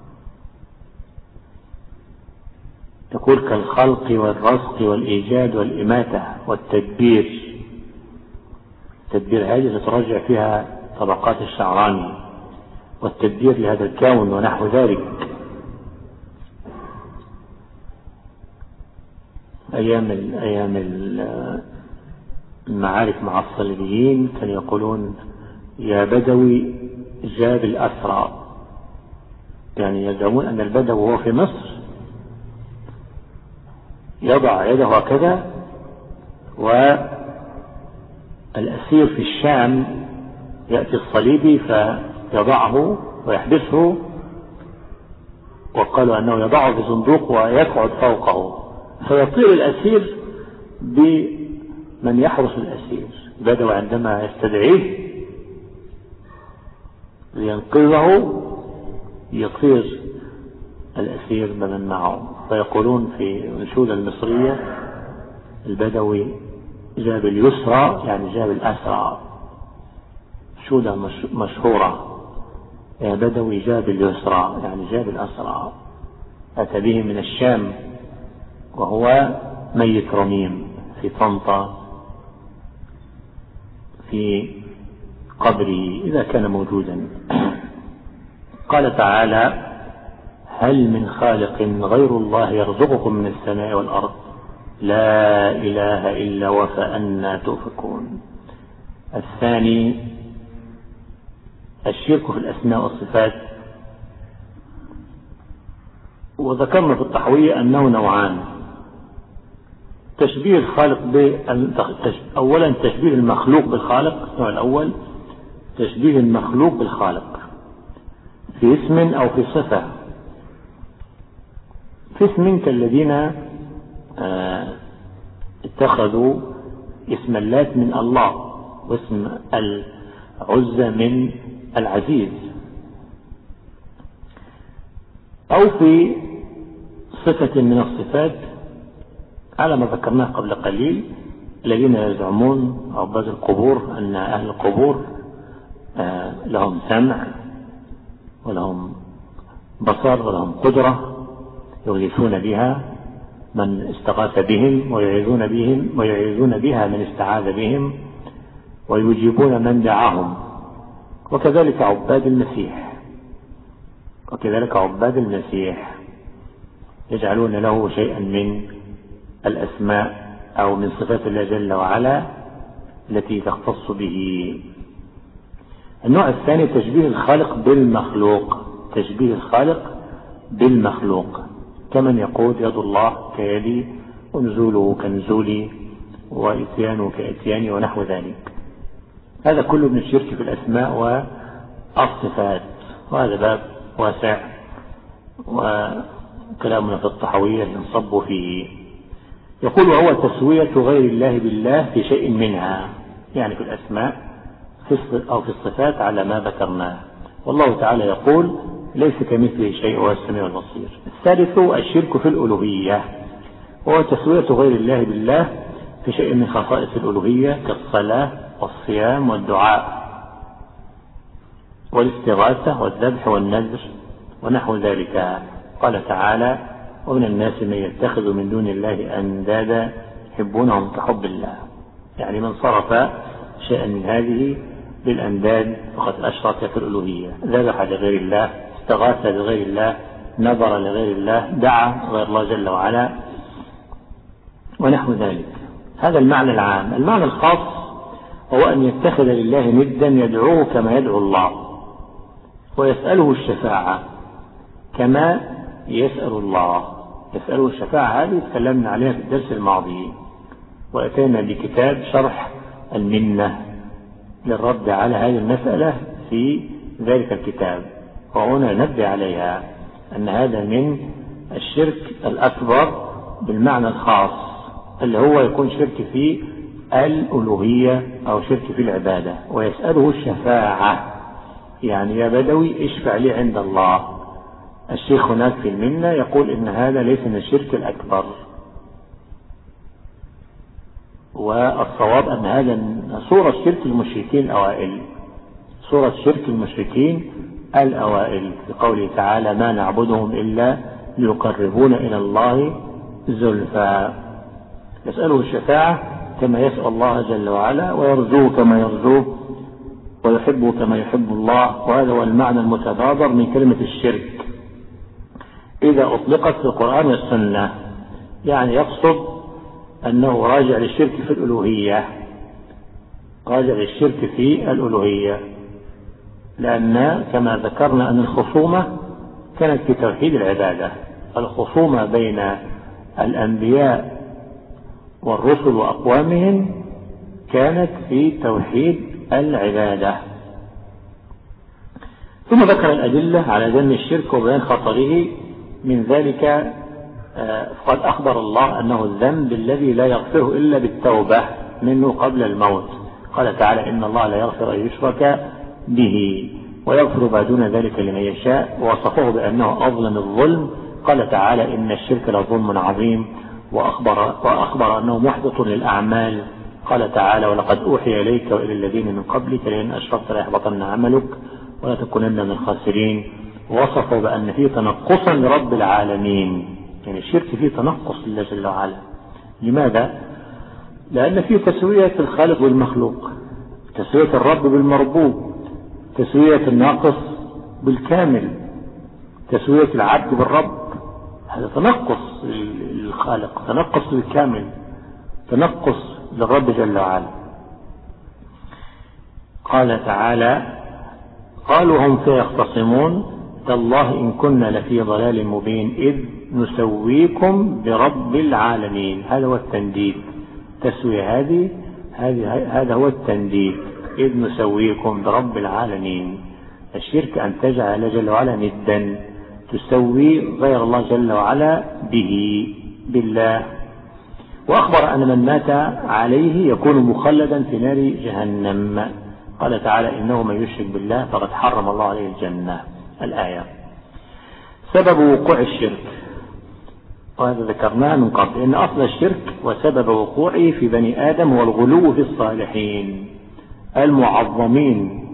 تقول كالخلق والرزق والإيجاد والإماتة والتدبير. التدبير هذه تترجع فيها طبقات الشعراني، والتدبير لهذا الكون ونحو ذلك. أيام أيام المعارك مع الصليبيين كانوا يقولون يا بدوي جاب الأسرى، يعني يزعمون أن البدو وهو في مصر يضع يده هكذا، والأسير في الشام يأتي الصليبي فيضعه ويحبسه، وقالوا أنه يضعه في صندوق ويقعد فوقه فيطير الأسير بمن يحرس الأسير. بدو عندما يستدعيه لينقذه يطير الأسير بمن معه. فيقولون في الأنشودة المصرية البدوي جاب اليسرى يعني جاب الأسرى، أنشودة مشهورة، يا بدوي جاب اليسرى يعني جاب الأسرى. أتى به من الشام وهو ميت رميم في طنطا في قبره إذا كان موجودا. قال تعالى هل من خالق غير الله يرزقكم من السماء والأرض لا إله إلا هو فأنى تؤفكون. الثاني الشرك في الأسماء والصفات، وذكرنا في التحوية أنه نوعان: تشبيه الخالق ب... أولا تشبيه المخلوق بالخالق، النوع الأول تشبيه المخلوق بالخالق في اسم أو في صفة. في اسم كالذين اتخذوا اسم اللات من الله واسم العزى من العزيز، أو في صفة من الصفات على ما ذكرناه قبل قليل الذين يزعمون عباد القبور أن أهل القبور لهم سمع ولهم بصر ولهم قدرة يغيثون بها من استغاث بهم ويعيذون بهم ويعيذون بها من استعاذ بهم ويجيبون من دعاهم. وكذلك عباد المسيح وكذلك عباد المسيح يجعلون له شيئا من الأسماء أو من صفات الله جل وعلا التي تختص به. النوع الثاني تشبيه الخالق بالمخلوق، تشبيه الخالق بالمخلوق، كمن يقول يد الله كيدي ونزوله كنزولي وإتيانه كإتياني ونحو ذلك. هذا كله من الشرك في الأسماء والصفات، وهذا باب واسع وكلامنا في الطحاوية ينصب فيه. يقول وهو تسوية غير الله بالله في شيء منها، يعني في الأسماء أو في الصفات على ما ذكرناه. والله تعالى يقول ليس كمثله شيء وهو السميع البصير. الثالث الشرك في الألوهية، وهو تسوية غير الله بالله في شيء من خصائص الألوهية كالصلاة والصيام والدعاء والاستغاثة والذبح والنذر ونحو ذلك. قال تعالى ومن الناس من يتخذ من دون الله أندادا يحبونهم كحب الله، يعني من صرف شيئا من هذه للأنداد فقد أشرك في الألوهية، ذبح لغير الله، استغاث لغير الله، نظر لغير الله، دعا غير الله جل وعلا ونحو ذلك. هذا المعنى العام. المعنى الخاص هو أن يتخذ لله ندا يدعوه كما يدعو الله، ويسأله الشفاعة كما يسأل الله. يسأله الشفاعة هذه تكلمنا عليها في الدرس الماضي، وأتينا بكتاب شرح المنة للرد على هذه المسألة في ذلك الكتاب، وهنا نبدأ عليها أن هذا من الشرك الأكبر بالمعنى الخاص، اللي هو يكون شرك في الألوهية أو شرك في العبادة. ويسأله الشفاعة، يعني يا بدوي اشفع لي عند الله. الشيخ هناك في المنة يقول إن هذا ليس من الشرك الأكبر، والصواب أن هذا صورة شرك المشركين الأوائل، صورة شرك المشركين الأوائل في قوله تعالى ما نعبدهم إلا ليقربون إلى الله زلفى. يسأله الشفاعة كما يسأل الله جل وعلا، ويرجوه كما يرجوه، ويحبه كما يحب الله. وهذا هو المعنى المتبادر من كلمة الشرك إذا أطلقت في القرآن والسنة، يعني يقصد أنه راجع للشرك في الألوهية، راجع للشرك في الألوهية، لأن كما ذكرنا أن الخصومة كانت في توحيد العبادة. الخصومة بين الأنبياء والرسل وأقوامهم كانت في توحيد العبادة. ثم ذكر الأدلة على ذم الشرك وبيان خطره من ذلك. فقد أخبر الله أنه الذنب الذي لا يغفره إلا بالتوبة منه قبل الموت. قال تعالى إن الله لا يغفر أن يشرك به ويغفر ما دون ذلك لمن يشاء، ووصفه بأنه أظلم الظلم. قال تعالى إن الشرك لظلم عظيم، وأخبر, وأخبر أنه محبط للأعمال. قال تعالى ولقد أوحي إليك وإلى الذين من قبلك لئن أشركت ليحبطن عملك ولا تكونن من الخاسرين. ووصفه بأن فيه تنقصا لرب العالمين، يعني الشرك فيه تنقص لله جل وعلا. لماذا؟ لأن فيه تسوية الخالق بالمخلوق، تسوية الرب بالمربوب، تسوية الناقص بالكامل، تسوية العبد بالرب. هذا تنقص للخالق، تنقص للكامل، تنقص للرب جل وعلا. قال تعالى قالوا هم فيه يختصمون تالله إن كنا لفي ضلال مبين إذ نسويكم برب العالمين. هذا هو التنديد، تسوية هذه هذا هو التنديد، إذ نسويكم برب العالمين. الشرك أن تجعل جل وعلا ندا، تسوي غير الله جل وعلا به بالله. وأخبر أن من مات عليه يكون مخلدا في نار جهنم. قال تعالى إنه من يشرك بالله فقد حرم الله عليه الجنة. الآية. سبب وقوع الشرك، وهذا ذكرناه من قبل، إن أصل الشرك وسبب وقوعه في بني آدم هو الغلو في الصالحين المعظمين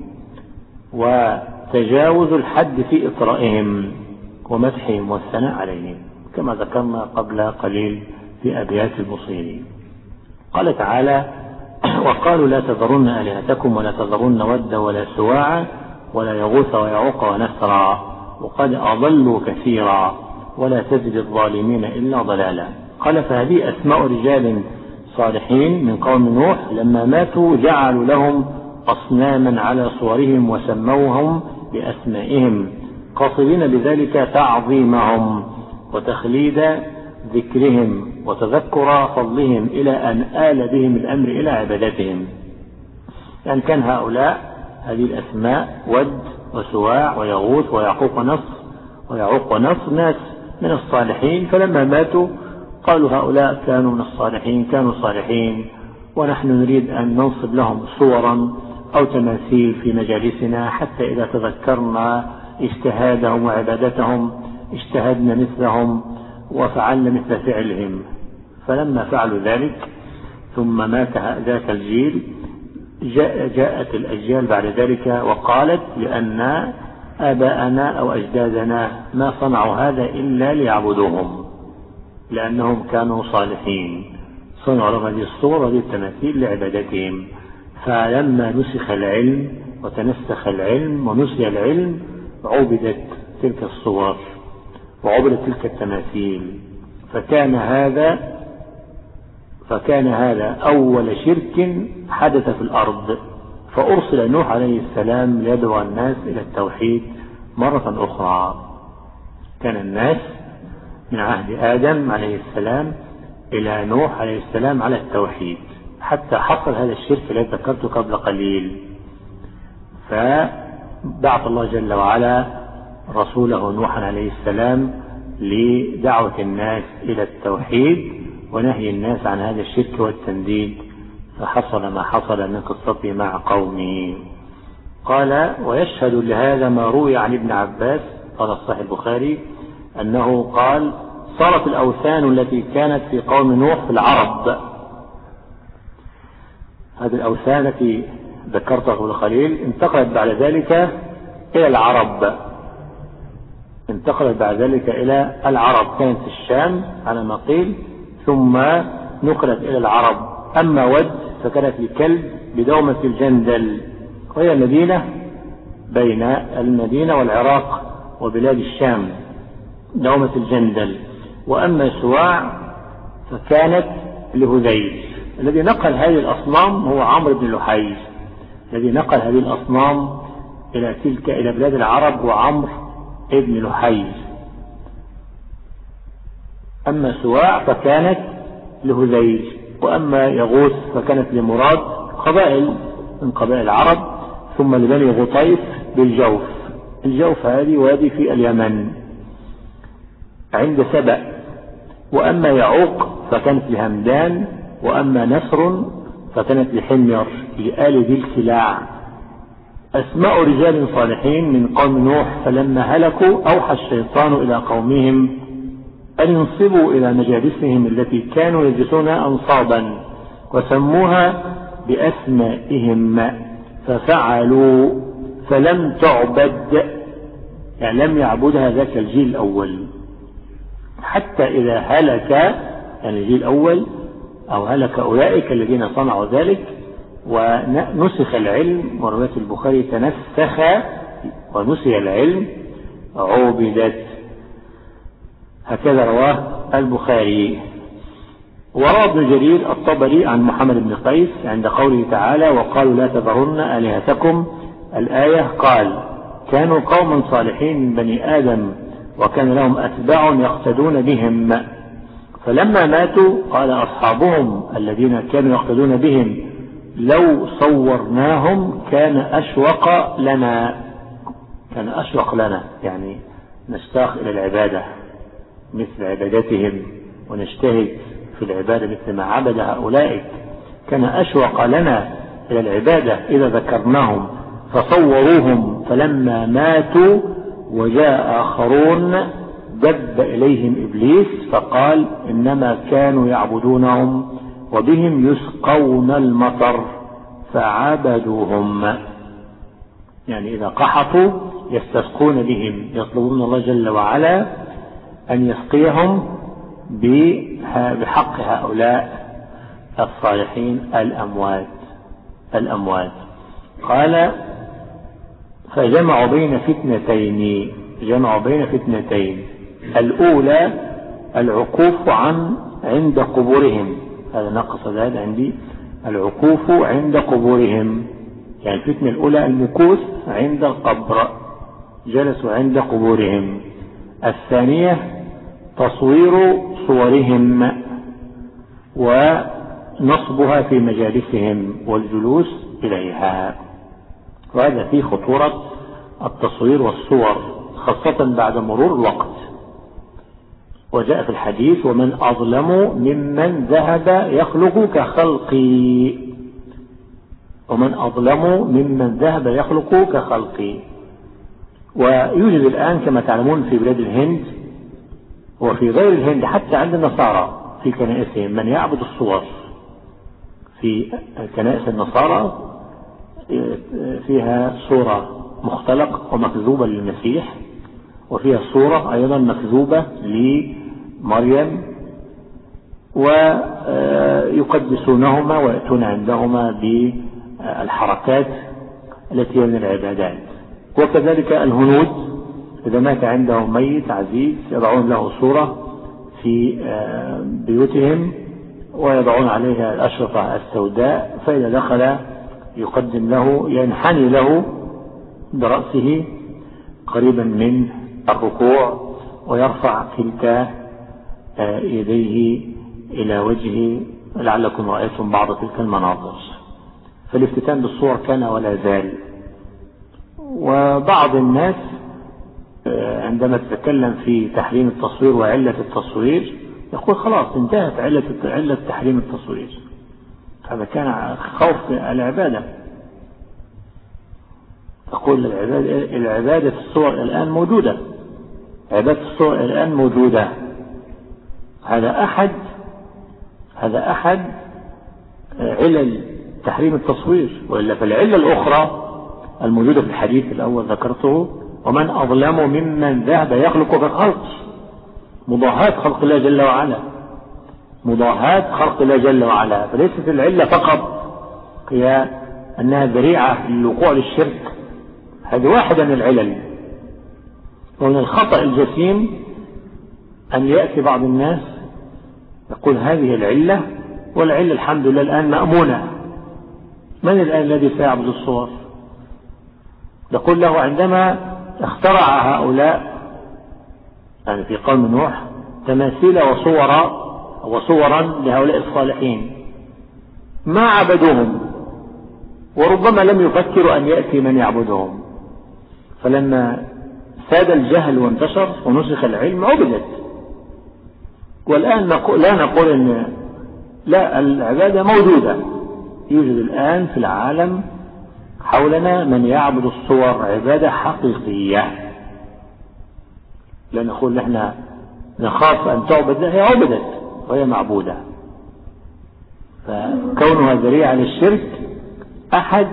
وتجاوز الحد في إطرائهم ومدحهم والثناء عليهم، كما ذكرنا قبل قليل في أبيات البصيري. قال تعالى وقالوا لا تذرن آلهتكم ولا تذرن ودا ولا سواعا ولا يغوث ويعوق ونسرا وقد أضلوا كثيرا ولا تزد الظالمين إلا ضلالا. قال فهذه أسماء رجال صالحين من قوم نوح لما ماتوا جعلوا لهم أصناما على صورهم وسموهم بأسمائهم قاصدين بذلك تعظيمهم وتخليد ذكرهم وتذكر فضلهم إلى أن آل بهم الأمر إلى عبادتهم. يعني كان هؤلاء هذه الأسماء ود وسواع ويغوث ويعقوق ونصر ويعوق ونصر ناس من الصالحين، فلما ماتوا قالوا هؤلاء كانوا من الصالحين كانوا صالحين ونحن نريد أن ننصب لهم صورا أو تماثيل في مجالسنا حتى إذا تذكرنا اجتهادهم وعبادتهم اجتهدنا مثلهم وفعلنا مثل فعلهم. فلما فعلوا ذلك ثم مات ذاك الجيل جاء جاءت الأجيال بعد ذلك وقالت لأن آباءنا أو أجدادنا ما صنعوا هذا إلا ليعبدوهم لأنهم كانوا صالحين، صنعوا لهم هذه الصور وهذه التماثيل لعبادتهم. فلما نسخ العلم وتنسخ العلم ونسي العلم عبدت تلك الصور وعبدت تلك التماثيل، فكان هذا فكان هذا أول شرك حدث في الأرض. فأرسل نوح عليه السلام ليدعو الناس إلى التوحيد مرة أخرى. كان الناس من عهد آدم عليه السلام إلى نوح عليه السلام على التوحيد حتى حصل هذا الشرك الذي ذكرته قبل قليل. فبعث الله جل وعلا رسوله نوحا عليه السلام لدعوة الناس إلى التوحيد ونهي الناس عن هذا الشرك والتنديد، فحصل ما حصل من قصته مع قومه. قال ويشهد لهذا ما روي عن ابن عباس قال الصحيح البخاري أنه قال صارت الأوثان التي كانت في قوم نوح في العرب، هذه الأوثان التي ذكرتها قبل قليل انتقلت بعد ذلك إلى العرب انتقلت بعد ذلك إلى العرب كانت في الشام على ما قيل ثم نقلت إلى العرب. أما ود فكانت لكلب بدومة الجندل وهي مدينة بين المدينة والعراق وبلاد الشام دومة الجندل. وأما سواع فكانت لهذيل. الذي نقل هذه الأصنام هو عمرو بن لحي الذي نقل هذه الأصنام إلى تلك إلى بلاد العرب وعمرو ابن لحي. أما سواع فكانت لهذيل. وأما يغوث فكانت لمراد قبائل من قبائل العرب ثم لبني غطيف بالجوف. الجوف هذه وادي في اليمن عند سبأ. وأما يعوق فكانت لهمدان. وأما نصر فكانت لحمير لآل ذي الكلاع. أسماء رجال صالحين من قوم نوح فلما هلكوا أوحى الشيطان إلى قومهم أن ينصبوا إلى مجالسهم التي كانوا يجلسونها أنصابا وسموها بأسمائهم ففعلوا فلم تعبد، يعني لم يعبدها ذاك الجيل الأول حتى إذا هلك يعني الجيل الأول أو هلك أولئك الذين صنعوا ذلك ونسخ العلم. ورواية البخاري تنسخ ونسي العلم عبدت، هكذا رواه البخاري. وروى ابن جرير الطبري عن محمد بن قيس عند قوله تعالى وقالوا لا تذرن آلهتكم الآية قال كانوا قوما صالحين من بني آدم وكان لهم أتباع يقتدون بهم فلما ماتوا قال أصحابهم الذين كانوا يقتدون بهم لو صورناهم كان أشوق لنا كان أشوق لنا يعني نشتاق إلى العبادة مثل عبادتهم ونجتهد في العبادة مثل ما عبد هؤلاء. كان أشوق لنا إلى العبادة إذا ذكرناهم فصوروهم فلما ماتوا وجاء آخرون دب إليهم إبليس فقال إنما كانوا يعبدونهم وبهم يسقون المطر فعبدوهم. يعني إذا قحطوا يستسقون بهم يطلبون الله جل وعلا أن يسقيهم بحق هؤلاء الصالحين الأموات الأموات قال فجمعوا بين فتنتين جمعوا بين فتنتين الأولى العكوف عن عند قبورهم، هذا نقص زاد عندي، العكوف عند قبورهم، يعني الفتنة الأولى المكوث عند القبر، جلسوا عند قبورهم. الثانية تصوير صورهم ونصبها في مجالسهم والجلوس إليها، وهذا فيه خطورة التصوير والصور خاصة بعد مرور الوقت. وجاء في الحديث: ومن أظلم ممن ذهب يخلق كخلقي، ومن أظلم ممن ذهب يخلق كخلقي. ويوجد الآن كما تعلمون في بلاد الهند وفي غير الهند حتى عند النصارى في كنائسهم من يعبد الصور. في كنائس النصارى فيها صورة مختلق ومكذوبة للمسيح، وفيها صورة أيضا مكذوبة لمريم، ويقدسونهما ويأتون عندهما بالحركات التي هي من العبادات. وكذلك الهنود إذا مات عندهم ميت عزيز يضعون له صورة في بيوتهم ويضعون عليها الأشرطة السوداء، فإذا دخل يقدم له ينحني له برأسه قريبا من الركوع ويرفع كلتا يديه إلى وجهه، لعلكم رأيتم بعض تلك المناظر. فالافتتان بالصور كان ولا زال. وبعض الناس عندما تتكلم في تحريم التصوير وعلة التصوير يقول خلاص انتهت علة علة تحريم التصوير، هذا كان خوف العبادة. تقول العبادة, العبادة في الصور الآن موجودة، عبادة الصور الآن موجودة. هذا أحد هذا أحد علل تحريم التصوير. وإلا فالعلة الأخرى الموجودة في الحديث الأول ذكرته: ومن أظلم ممن ذهب يخلق كخلق، مضاهاة خلق الله جل وعلا، مضاهاة خلق الله جل وعلا. فليست العلة فقط هي أنها ذريعة للوقوع للشرك، هذه واحدة من العلل. ومن الخطأ الجسيم أن يأتي بعض الناس يقول هذه العلة، والعلة الحمد لله الآن مأمونة. من الآن الذي سيعبد الصور؟ يقول له عندما اخترع هؤلاء يعني في قوم نوح تماثيل وصورا وصورا لهؤلاء الصالحين ما عبدوهم، وربما لم يفكروا أن يأتي من يعبدهم. فلما ساد الجهل وانتشر ونسخ العلم عبدت. والآن نقول لا نقول أن لا، العبادة موجودة، يوجد الآن في العالم حولنا من يعبد الصور عبادة حقيقية. لا نقول نحن نخاف أن تعبد، لا، هي عبدت وهي معبودة. فكونها ذريعة للشرك أحد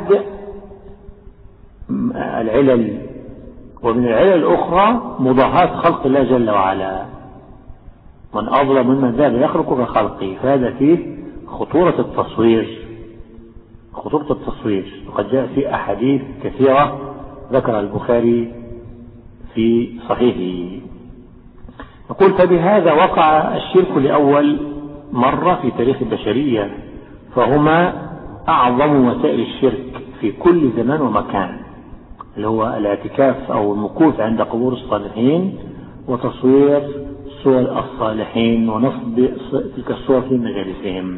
العلل. ومن العلل الأخرى مضاهاة خلق الله جل وعلا: من أظلم ممن ذهب يخلق كخلقه. فهذا فيه خطورة التصوير، خطورة التصوير. وقد جاء في أحاديث كثيرة ذكر البخاري في صحيحه. يقول: فبهذا وقع الشرك لأول مرة في تاريخ البشرية، فهما أعظم وسائل الشرك في كل زمان ومكان، اللي هو الاعتكاف أو المكوث عند قبور الصالحين وتصوير صور الصالحين ونصب تلك الصور في مجالسهم.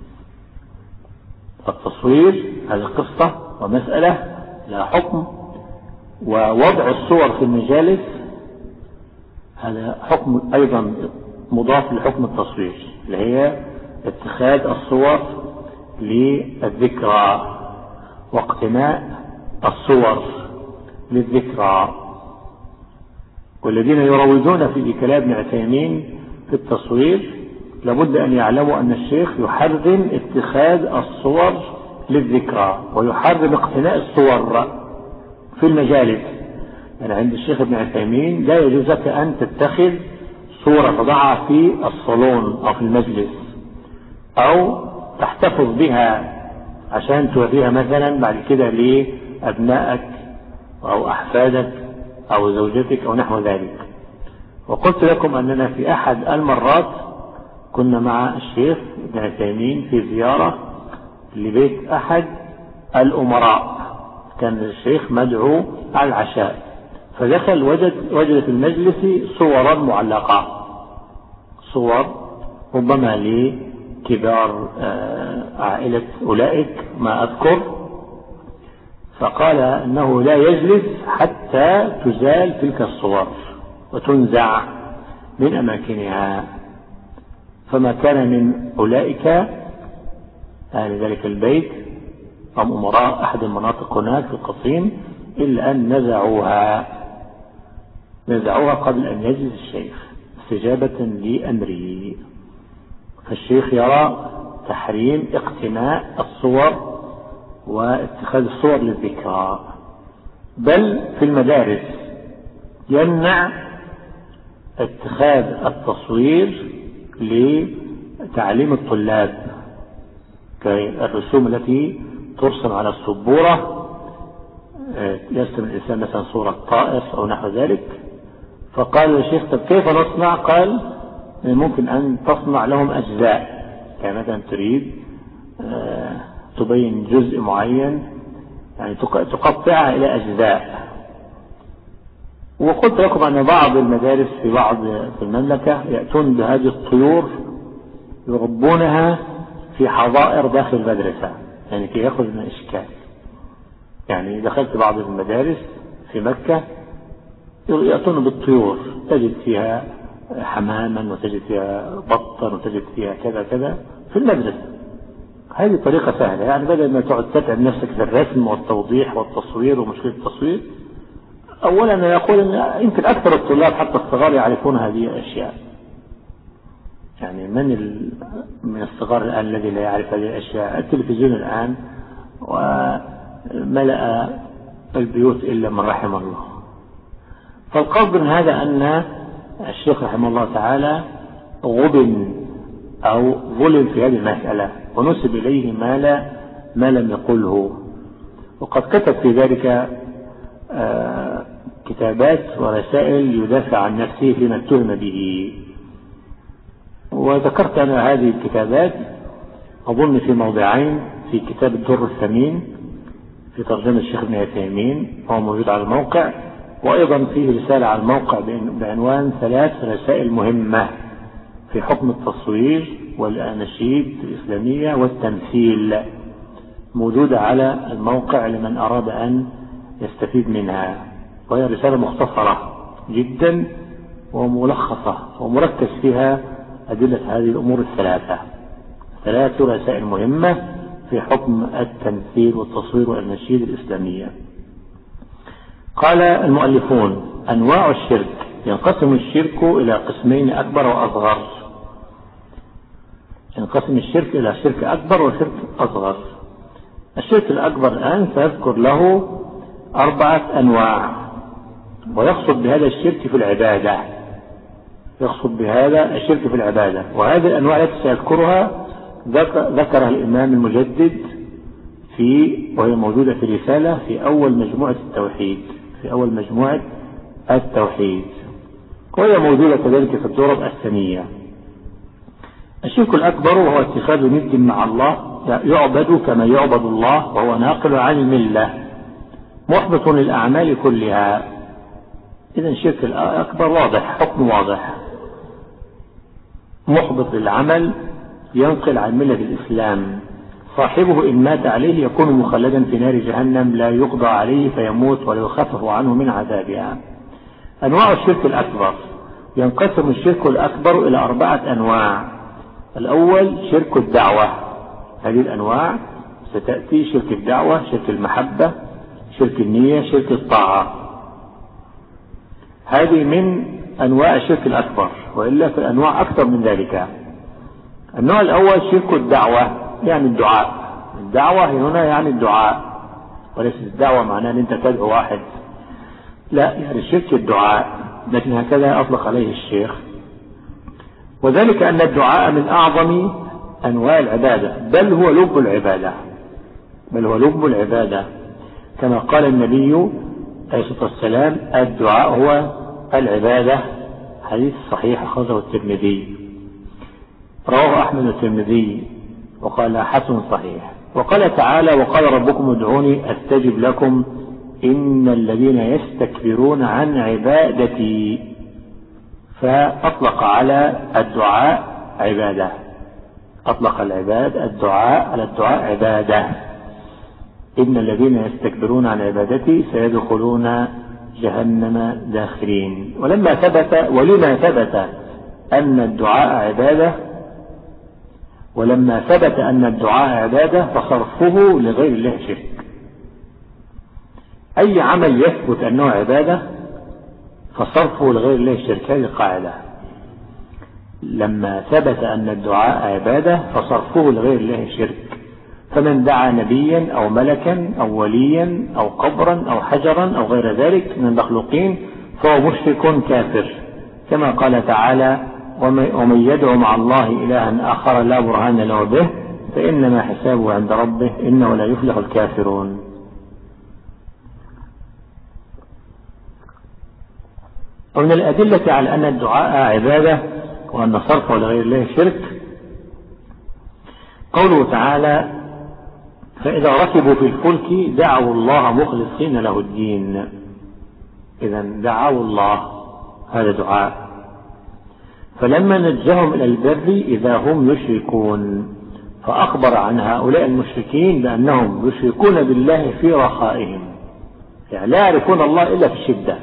التصوير هذه قصة ومسألة لها حكم، ووضع الصور في المجالس هذا حكم أيضا مضاف لحكم التصوير، اللي هي اتخاذ الصور للذكرى واقتناء الصور للذكرى. والذين يروجون في كلام ابن عثيمين في التصوير لابد أن يعلموا أن الشيخ يحرم اتخاذ الصور للذكرى ويحرم اقتناء الصور في المجالس. يعني عند الشيخ ابن عثيمين لا يجوز لك أن تتخذ صورة تضعها في الصالون أو في المجلس أو تحتفظ بها عشان توريها مثلا بعد كده لأبنائك أو أحفادك أو زوجتك أو نحو ذلك. وقلت لكم أننا في أحد المرات كنا مع الشيخ ابن عثيمين في زيارة لبيت أحد الأمراء، كان الشيخ مدعو على العشاء، فدخل وجد وجد في المجلس صورا معلقة، صور ربما لكبار عائلة أولئك ما أذكر، فقال أنه لا يجلس حتى تزال تلك الصور وتنزع من أماكنها. فما كان من أولئك أهل ذلك البيت أم أمراء أحد المناطق هناك في القصيم إلا أن نزعوها نزعوها قبل أن يجلس الشيخ استجابة لأمره. فالشيخ يرى تحريم اقتناء الصور واتخاذ الصور للذكرى، بل في المدارس يمنع اتخاذ التصوير لتعليم الطلاب كالرسوم التي ترسم على السبورة، يرسم الإنسان مثلا صورة طائر أو نحو ذلك. فقال الشيخ طب كيف نصنع؟ قال ممكن أن تصنع لهم أجزاء، يعني مثلا تريد تبين جزء معين يعني تقطعها إلى أجزاء. وقلت لكم أن بعض المدارس في بعض في المملكة يأتون بهذه الطيور يربونها في حظائر داخل المدرسة، يعني كي يأخذ من الإشكال. يعني دخلت بعض المدارس في مكة يأتون بالطيور، تجد فيها حماما وتجد فيها بطا وتجد فيها كذا كذا في المدرسة. هذه طريقة سهلة، يعني بدل ما تقعد تتعب نفسك في الرسم والتوضيح والتصوير ومشكلة التصوير. أولا أنا يقول أن يمكن أكثر الطلاب حتى الصغار يعرفون هذه الأشياء، يعني من ال... من الصغار الآن الذي لا يعرف هذه الأشياء؟ التلفزيون الآن وملأ البيوت إلا من رحم الله. فالقصد من هذا أن الشيخ رحمه الله تعالى غبن أو ظلم في هذه المسألة ونسب إليه ما لا ما لم يقله، وقد كتب في ذلك آه كتابات ورسائل يدافع عن نفسه فيما اتهم به. وذكرت أنا هذه الكتابات أظن في موضعين، في كتاب الدر الثمين في ترجمة الشيخ ابن عثيمين وهو موجود على الموقع، وأيضا فيه رسالة على الموقع بعنوان ثلاث رسائل مهمة في حكم التصوير والأناشيد الإسلامية والتمثيل، موجودة على الموقع لمن أراد أن يستفيد منها. وهي رسالة مختصرة جدا وملخصة ومركز فيها أدلة هذه الأمور الثلاثة، ثلاث رسائل مهمة في حكم التمثيل والتصوير والأناشيد الإسلامية. قال المؤلفون: أنواع الشرك. ينقسم الشرك إلى قسمين أكبر وأصغر. ينقسم الشرك إلى شرك أكبر وشرك أصغر. الشرك الأكبر الآن سأذكر له أربعة أنواع، ويقصد بهذا الشرك في العبادة، يقصد بهذا الشرك في العبادة. وهذه الأنواع التي سأذكرها ذكرها الإمام المجدد في وهي موجودة في رسالة في أول مجموعة التوحيد في أول مجموعة التوحيد وهي موجودة كذلك في الدرر الثانية. الشرك الأكبر وهو اتخاذ ند مع الله يعبد كما يعبد الله، وهو ناقل عن الملة محبط للأعمال كلها. إذن الشرك الأكبر واضح، حكم واضح، محبط للعمل، ينقل عن ملة الإسلام. صاحبه إن مات عليه يكون مخلدا في نار جهنم، لا يقضى عليه فيموت ولا يخفف عنه من عذابها. أنواع الشرك الأكبر. ينقسم الشرك الأكبر إلى أربعة أنواع. الأول شرك الدعوة، هذه الأنواع ستأتي: شرك الدعوة، شرك المحبة، شرك النية، شرك الطاعة. هذه من أنواع الشرك الأكبر، وإلا في أنواع أكثر من ذلك. النوع الأول شرك الدعوة، يعني الدعاء. الدعوة هنا يعني الدعاء، وليس الدعوة معناه أن أنت تدعو واحد، لا، يعني شرك الدعاء، لكن هكذا أطلق عليه الشيخ. وذلك أن الدعاء من أعظم أنواع العبادة، بل هو لب العبادة بل هو لب العبادة كما قال النبي عليه الصلاة والسلام: الدعاء هو العبادة، حديث صحيح أخرجه الترمذي، رواه أحمد الترمذي وقال حسن صحيح. وقال تعالى: وقال ربكم ادعوني أستجب لكم إن الذين يستكبرون عن عبادتي، فأطلق على الدعاء عبادة، أطلق العباد الدعاء على الدعاء عبادة. إن الذين يستكبرون عن عبادتي سيدخلون جهنم داخرين. ولما ثبت ولما ثبت أن الدعاء عبادة ولما ثبت أن الدعاء عبادة فصرفه لغير الله شرك. أي عمل يثبت أنه عبادة فصرفه لغير الله شرك. هذه القاعدة. لما ثبت أن الدعاء عبادة فصرفه لغير الله شرك. فمن دعا نبيا أو ملكا أو وليا أو قبرا أو حجرا أو غير ذلك من المخلوقين فهو مشرك كافر، كما قال تعالى: ومن يدعو مع الله إلها آخر لا برهان له به فإنما حسابه عند ربه إنه لا يفلح الكافرون. ومن الأدلة على أن الدعاء عبادة وأن صرفه لغير الله شرك قوله تعالى: فإذا ركبوا في الفلك دعوا الله مخلصين له الدين. إذا دعوا الله، هذا دعاء. فلما نجهم إلى البر إذا هم يشركون، فأخبر عن هؤلاء المشركين بأنهم يشركون بالله في رخائهم، يعني لا يعرفون الله إلا في الشدة،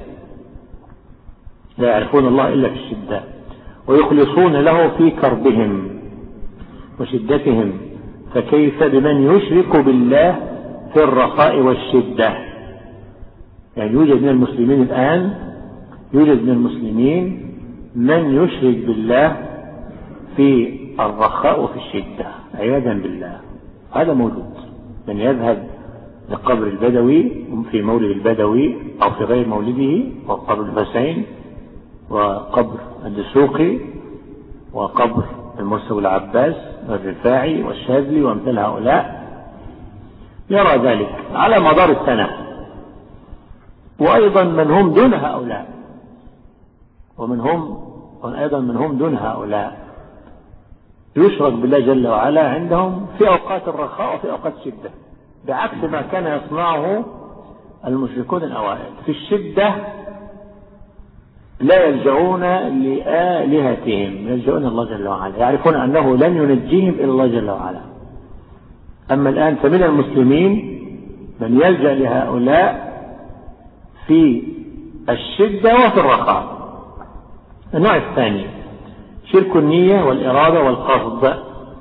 لا يعرفون الله إلا في الشدة، ويخلصون له في كربهم وشدتهم، فكيف بمن يشرك بالله في الرخاء والشدة؟ يعني يوجد من المسلمين الآن يوجد من المسلمين من يشرك بالله في الرخاء وفي الشدة عياذا بالله. هذا موجود. من يذهب لقبر البدوي في مولد البدوي أو في غير مولده، وقبر الحسين وقبر الدسوقي وقبر المرسي والعباس والرفاعي والشاذلي وامثال هؤلاء، يرى ذلك على مدار السنة. وأيضا من هم دون هؤلاء ومن هم وأيضا من هم دون هؤلاء يشرك بالله جل وعلا عندهم في أوقات الرخاء وفي أوقات الشدة، بعكس ما كان يصنعه المشركون الأوائل. في الشدة لا يلجؤون لآلهتهم، يلجؤون الله جل وعلا، يعرفون أنه لن ينجيهم إلا الله جل وعلا. أما الآن فمن المسلمين من يلجأ لهؤلاء في الشدة وفي الرخاء. النوع الثاني شرك النية والإرادة والقصد.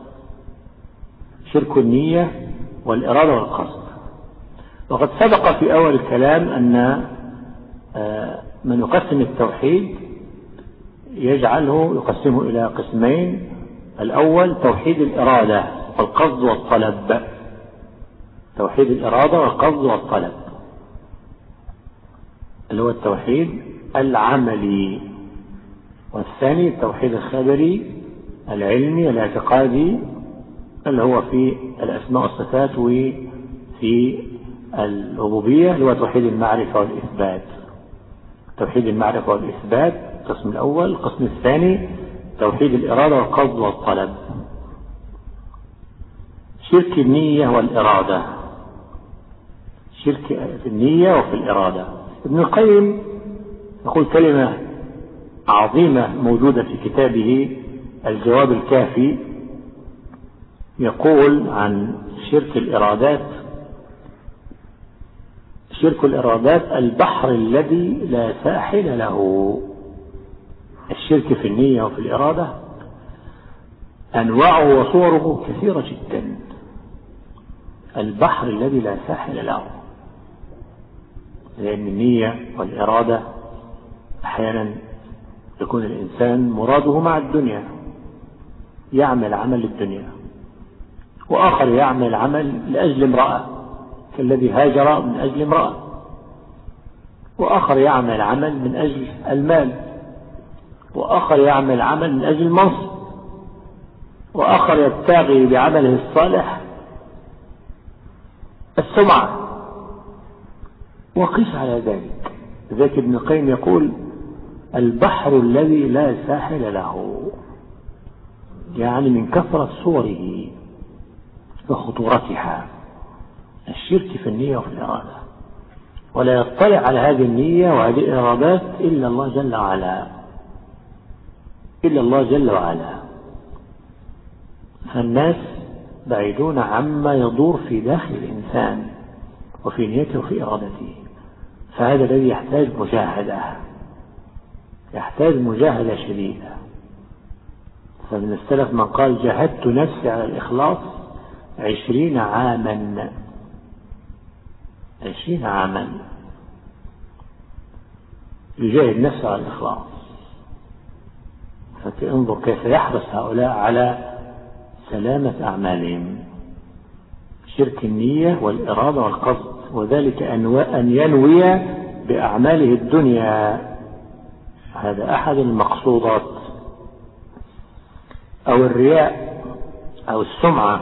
شرك النية والإرادة والقصد. وقد سبق في أول الكلام أن من يقسم التوحيد يجعله يقسمه إلى قسمين: الأول توحيد الإرادة والقصد والطلب، توحيد الإرادة والقصد والطلب اللي هو التوحيد العملي، والثاني التوحيد الخبري العلمي الاعتقادي اللي هو في الأسماء والصفات وفي الربوبية اللي هو توحيد المعرفة والإثبات. توحيد المعرفة والإثبات القسم الأول. القسم الثاني توحيد الإرادة والقصد والطلب. شرك النية والإرادة، شرك في النية وفي الإرادة. ابن القيم يقول كلمة عظيمة موجودة في كتابه الجواب الكافي، يقول عن شرك الإرادات: شرك الإرادات البحر الذي لا ساحل له. الشرك في النية وفي الإرادة أنواعه وصوره كثيرة جدا. البحر الذي لا ساحل له، لأن النية والإرادة أحيانا يكون الإنسان مراده مع الدنيا، يعمل عمل الدنيا، وآخر يعمل عمل لأجل امرأة كالذي هاجر من أجل امرأة، وآخر يعمل عمل من أجل المال، وآخر يعمل عمل من أجل المنصب، وآخر يبتغي بعمله الصالح السمعة، وقس على ذلك. ذلك ابن القيم يقول: البحر الذي لا ساحل له، يعني من كثرة صوره وخطورتها الشرك في النية وفي الإرادة، ولا يطلع على هذه النية وهذه الإرادات إلا الله جل وعلا، إلا الله جل وعلا. فالناس بعيدون عما يدور في داخل الإنسان وفي نيته وفي إرادته، فهذا الذي يحتاج مجاهدة، يحتاج مجاهدة شديدة. فمن السلف من قال جاهدت نفسي على الإخلاص عشرين عاما، عشرين عاما يجاهد نفسه على الإخلاص. فانظر كيف يحرص هؤلاء على سلامة أعمالهم، شرك النية والإرادة والقصد، وذلك أن ينوي بأعماله الدنيا، هذا أحد المقصودات، أو الرياء أو السمعة.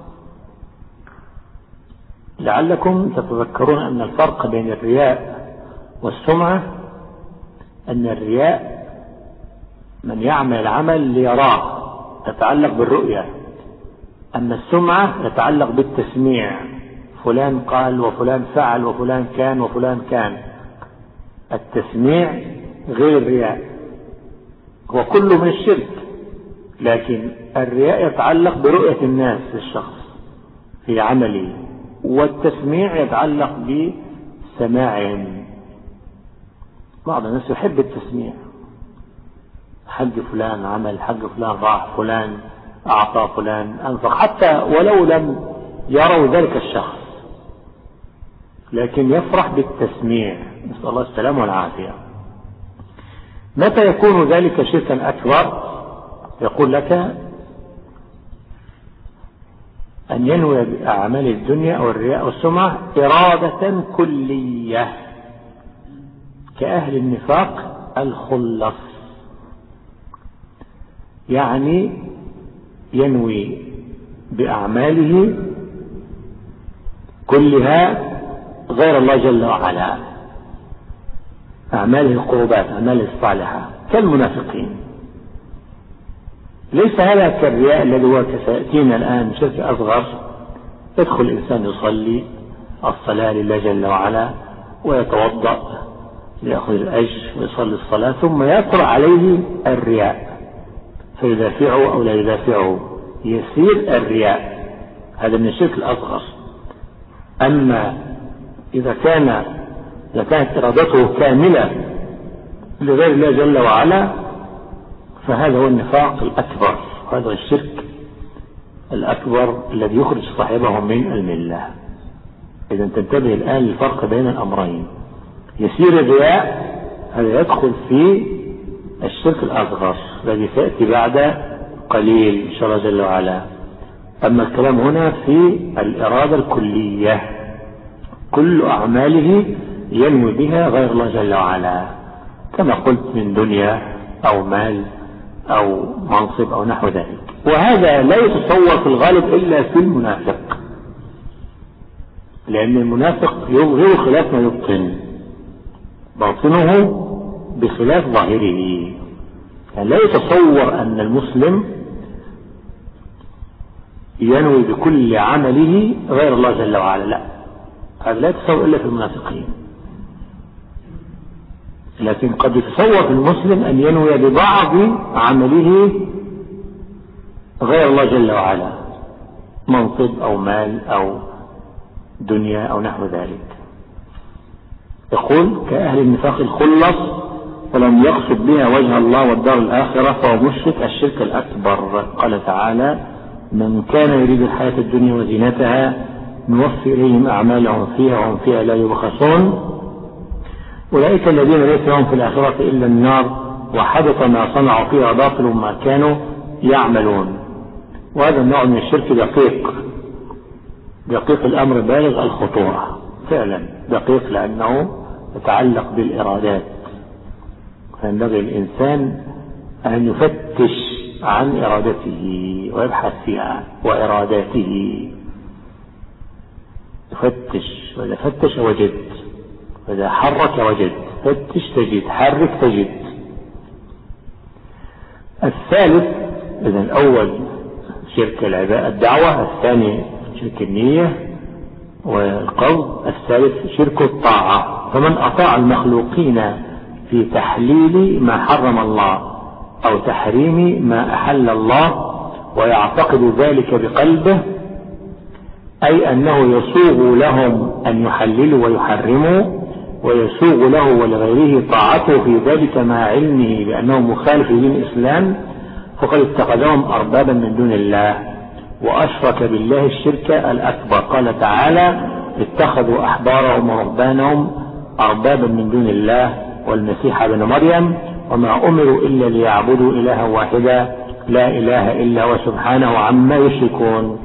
لعلكم تتذكرون أن الفرق بين الرياء والسمعة أن الرياء من يعمل العمل ليراه يتعلق بالرؤية، أما السمعة يتعلق بالتسميع، فلان قال وفلان فعل وفلان كان وفلان كان. التسميع غير الرياء، هو كله من الشرك، لكن الرياء يتعلق برؤية الناس للشخص في عمله، والتسميع يتعلق بسماعهم. بعض الناس يحب التسميع، حق فلان عمل، حق فلان راح، فلان أعطى، فلان أنفق، حتى ولو لم يروا ذلك الشخص، لكن يفرح بالتسميع، نسأل الله السلامة والعافية. متى يكون ذلك شركا أكبر؟ يقول لك أن ينوي بأعمال الدنيا أو الرياء والسمعة إرادة كلية كأهل النفاق الخلص، يعني ينوي بأعماله كلها غير الله جل وعلا، أعماله القربات، أعماله الصالحة، كالمنافقين. ليس هذا كالرياء الذي هو كسيأتينا الآن شرك أصغر، يدخل الإنسان يصلي الصلاة لله جل وعلا ويتوضأ ليأخذ الأجر ويصلي الصلاة، ثم يطرأ عليه الرياء فيدافعه أو لا يدافعه، يسير الرياء، هذا من الشرك الأصغر. أما إذا كان إذا كانت إرادته كاملة لغير الله جل وعلا فهذا هو النفاق الأكبر، هذا الشرك الأكبر الذي يخرج صاحبه من الملة. إذا تنتبه الآن للفرق بين الأمرين. يسير الرياء هذا يدخل في الشرك الأصغر الذي سيأتي بعد قليل إن شاء الله جل وعلا. أما الكلام هنا في الإرادة الكلية، كل أعماله ينوي بها غير الله جل وعلا، كما قلت من دنيا أو مال أو منصب أو نحو ذلك. وهذا لا يتصور في الغالب إلا في المنافق، لأن المنافق يظهر خلاف ما يبطن، باطنه بخلاف ظاهره. يعني لا يتصور أن المسلم ينوي بكل عمله غير الله جل وعلا، لا، هذا لا يتصور إلا في المنافقين. لكن قد يتصور في المسلم أن ينوي ببعض عمله غير الله جل وعلا، منصب أو مال أو دنيا أو نحو ذلك. يقول كأهل النفاق الخلص ولم يقصد بها وجه الله والدار الآخرة فهو مشرك الشرك الأكبر. قال تعالى من كان يريد الحياة الدنيا وزينتها نوفي إليهم أعمالهم فيها وهم فيها لا يبخسون أولئك الذين ليس لهم في الآخرة إلا النار وحدث ما صنعوا فيها باطل ما كانوا يعملون. وهذا النوع من الشرك دقيق، دقيق الأمر بالغ الخطورة، فعلا دقيق، لأنه يتعلق بالإرادات، فينبغي الإنسان أن يفتش عن إرادته ويبحث فيها وإراداته، يفتش، وإذا فتش وجد، وإذا حرك وجد، فتش تجد، حرك تجد، الثالث إذن الأول شرك الدعوة، الثاني شرك النية والقصد، الثالث شرك الطاعة. فمن أطاع المخلوقين في تحليل ما حرم الله أو تحريم ما أحل الله ويعتقد ذلك بقلبه، أي أنه يسوغ لهم أن يحللوا ويحرموا، ويسوغ له ولغيره طاعته في ذلك مع علمه بأنه مخالف لدين الإسلام، فقد اتخذهم أربابا من دون الله وأشرك بالله الشرك الأكبر. قال تعالى: اتخذوا أحبارهم ورهبانهم أربابا من دون الله والمسيح ابن مريم وما أمروا إلا ليعبدوا إلها واحدا لا إله إلا هو سبحانه عما يشركون.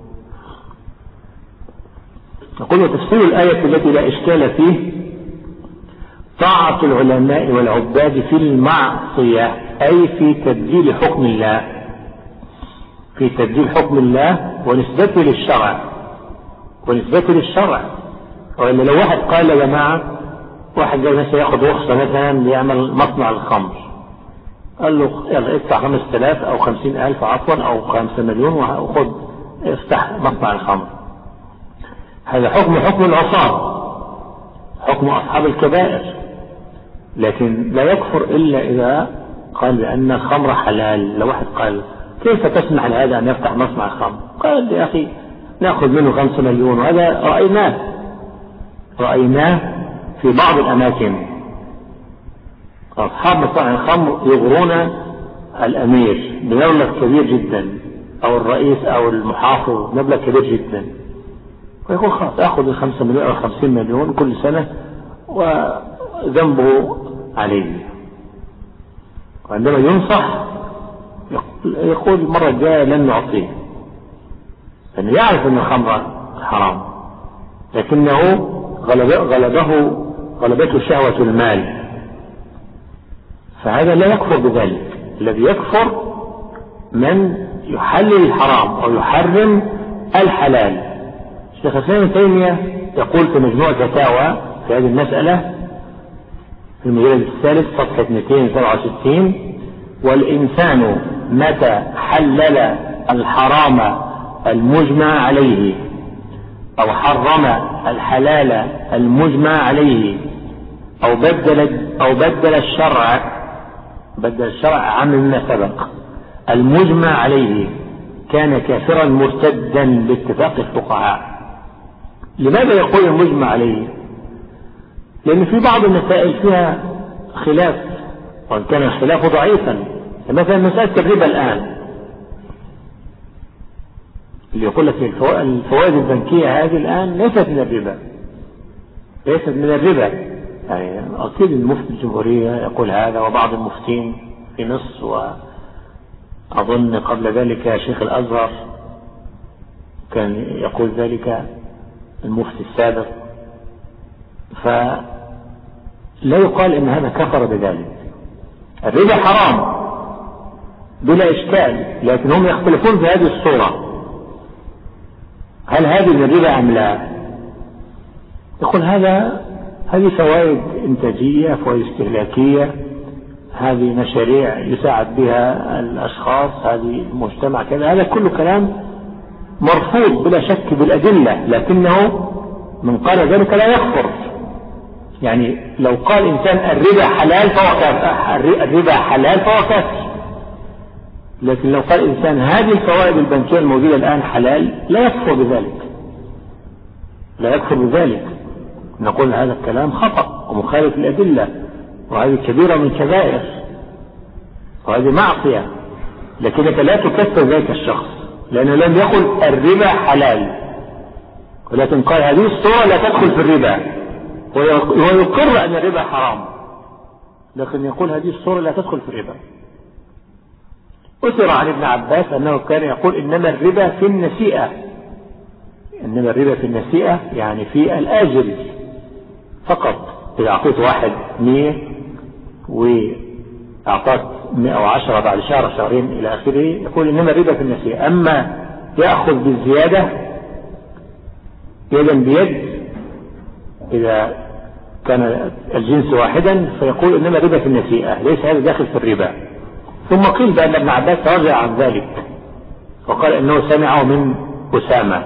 نقول: وتفسير الآية التي لا إشكال فيه طاعة العلماء والعباد في المعصية، أي في تبديل حكم الله، في تبديل حكم الله ونسبته للشرع ونسبته للشرع. وإلا لو واحد قال يا جماعة، واحد جاي مثلا ياخد رخصة مثلا ليعمل مصنع الخمر، قال له يلا ادفع خمس تلاف أو خمسين ألف عفوا أو خمسة مليون وخد افتح مصنع الخمر. هذا حكم حكم العصاة، حكم أصحاب الكبائر، لكن لا يكفر إلا إذا قال بأن الخمر حلال. لو واحد قال كيف تسمح لهذا أن يفتح مصنع الخمر؟ قال يا أخي نأخذ منه خمسة مليون، وهذا رأيناه رأيناه في بعض الأماكن. أصحاب مصنع الخمر يغرون الأمير بمبلغ كبير جدا أو الرئيس أو المحافظ مبلغ كبير جدا، ويقول خلاص أخذ الخمسة مليون أو خمسين مليون كل سنة وذنبه عليه. وعندما ينصح يقول المرة الجاية لن نعطيه، لأنه يعرف أن الخمر حرام، لكنه غلبه, غلبه غلبته شهوة المال، فهذا لا يكفر بذلك. الذي يكفر من يحلل الحرام أو يحرم الحلال. الشيخ الإسلام ابن تيمية يقول في مجموع فتاوى في هذه المسألة في المجلد الثالث صفحة مئتين وسبعة وستين: والإنسان متى حلل الحرام المجمع عليه أو حرم الحلال المجمع عليه أو بدل أو بدل الشرع بدل الشرع عن ما سبق المجمع عليه كان كافرا مرتدا باتفاق الفقهاء. لماذا يقول المجمع عليه؟ لأن في بعض المسائل فيها خلاف، وإن كان الخلاف ضعيفا. مثلا مسألة الربا الآن، اللي يقول لك الفوائد البنكية هذه الآن ليست من الربا، ليست من الربا. يعني أكيد المفتي الجمهورية يقول هذا، وبعض المفتين في مصر، وأظن قبل ذلك شيخ الأزهر كان يقول ذلك، المفتي السابق. فلا يقال إن هذا كفر بذلك. الربا حرام بلا إشكال، لكن هم يختلفون في هذه الصورة، هل هذه من الربا أم لا؟ يقول هذا هذه فوائد إنتاجية، فوائد استهلاكية، هذه مشاريع يساعد بها الأشخاص، هذه المجتمع كذا. هذا كله كلام مرفوض بلا شك بالأدلة، لكنه من قال ذلك لا يكفر. يعني لو قال إنسان الربا حلال فهو كافر، الربا حلال فهو كافر، لكن لو قال إنسان هذه الفوائد البنكية الموجودة الآن حلال لا يكفر بذلك، لا يكفر بذلك. نقول هذا الكلام خطأ ومخالف الأدلة، وهذه كبيرة من كبائر، وهذه معصية، لكنك لا تكفر ذلك الشخص لأنه لم يقل الربا حلال، ولكن قال هذه الصورة لا تدخل في الربا، ويقر أن الربا حرام، لكن يقول هذه الصورة لا تدخل في الربا. أثر عن ابن عباس أنه كان يقول إنما الربا في النسيئة، إنما الربا في النسيئة يعني في الآجل فقط. إذا أعطيت واحد مية وأعطاك مئة وعشرة بعد شهر شهرين إلى آخره، يقول إنما الربا في النسيئة. أما يأخذ بالزيادة يدا بيد إذا كان الجنس واحدا فيقول إنما الربا في النسيئة، ليس هذا داخل في الربا. ثم قيل بأن ابن عباس رجع عن ذلك وقال إنه سمعه من أسامة.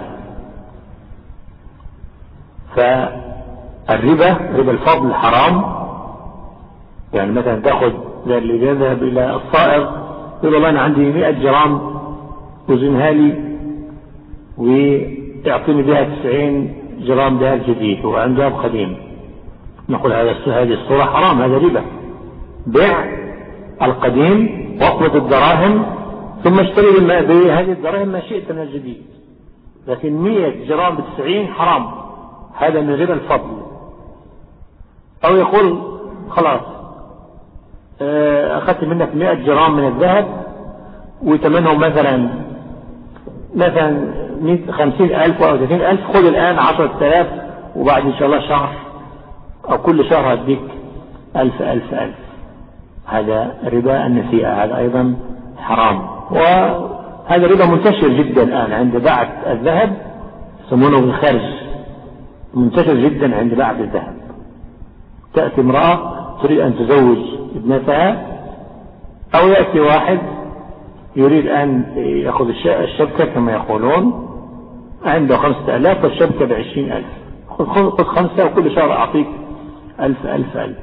فالربا ربا الفضل حرام. يعني مثلا تأخذ اللي يذهب إلى الصائغ يقول والله أنا عندي مئة جرام وزنها لي ويعطيني بها تسعين جرام ذهب جديد وعنده ذهب قديم، نقول هذا هذه الصورة حرام، هذا ربا. بيع القديم واقبض الدراهم ثم اشتري بهذه الدراهم ما شئت من الجديد. لكن مئة جرام بتسعين حرام، هذا من ربا الفضل. أو يقول خلاص أخذت منك مئة جرام من الذهب وثمنهم مثلا مثلا خمسين ألف أو ثلاثين ألف، خذ الآن عشرة آلاف وبعد إن شاء الله شهر أو كل شهر هديك ألف ألف ألف. هذا ربا النسيئة، هذا أيضا حرام. وهذا ربا منتشر جدا الآن عند باعة الذهب، يسمونه بالخرج، منتشر جدا عند باعة الذهب. تأتي امرأة تريد أن تزوج ابنتها أو يأتي واحد يريد أن يأخذ الشبكة كما يقولون، عنده خمسة ألاف والشبكة بعشرين ألف، خذ خمسة وكل شهر أعطيك ألف ألف ألف.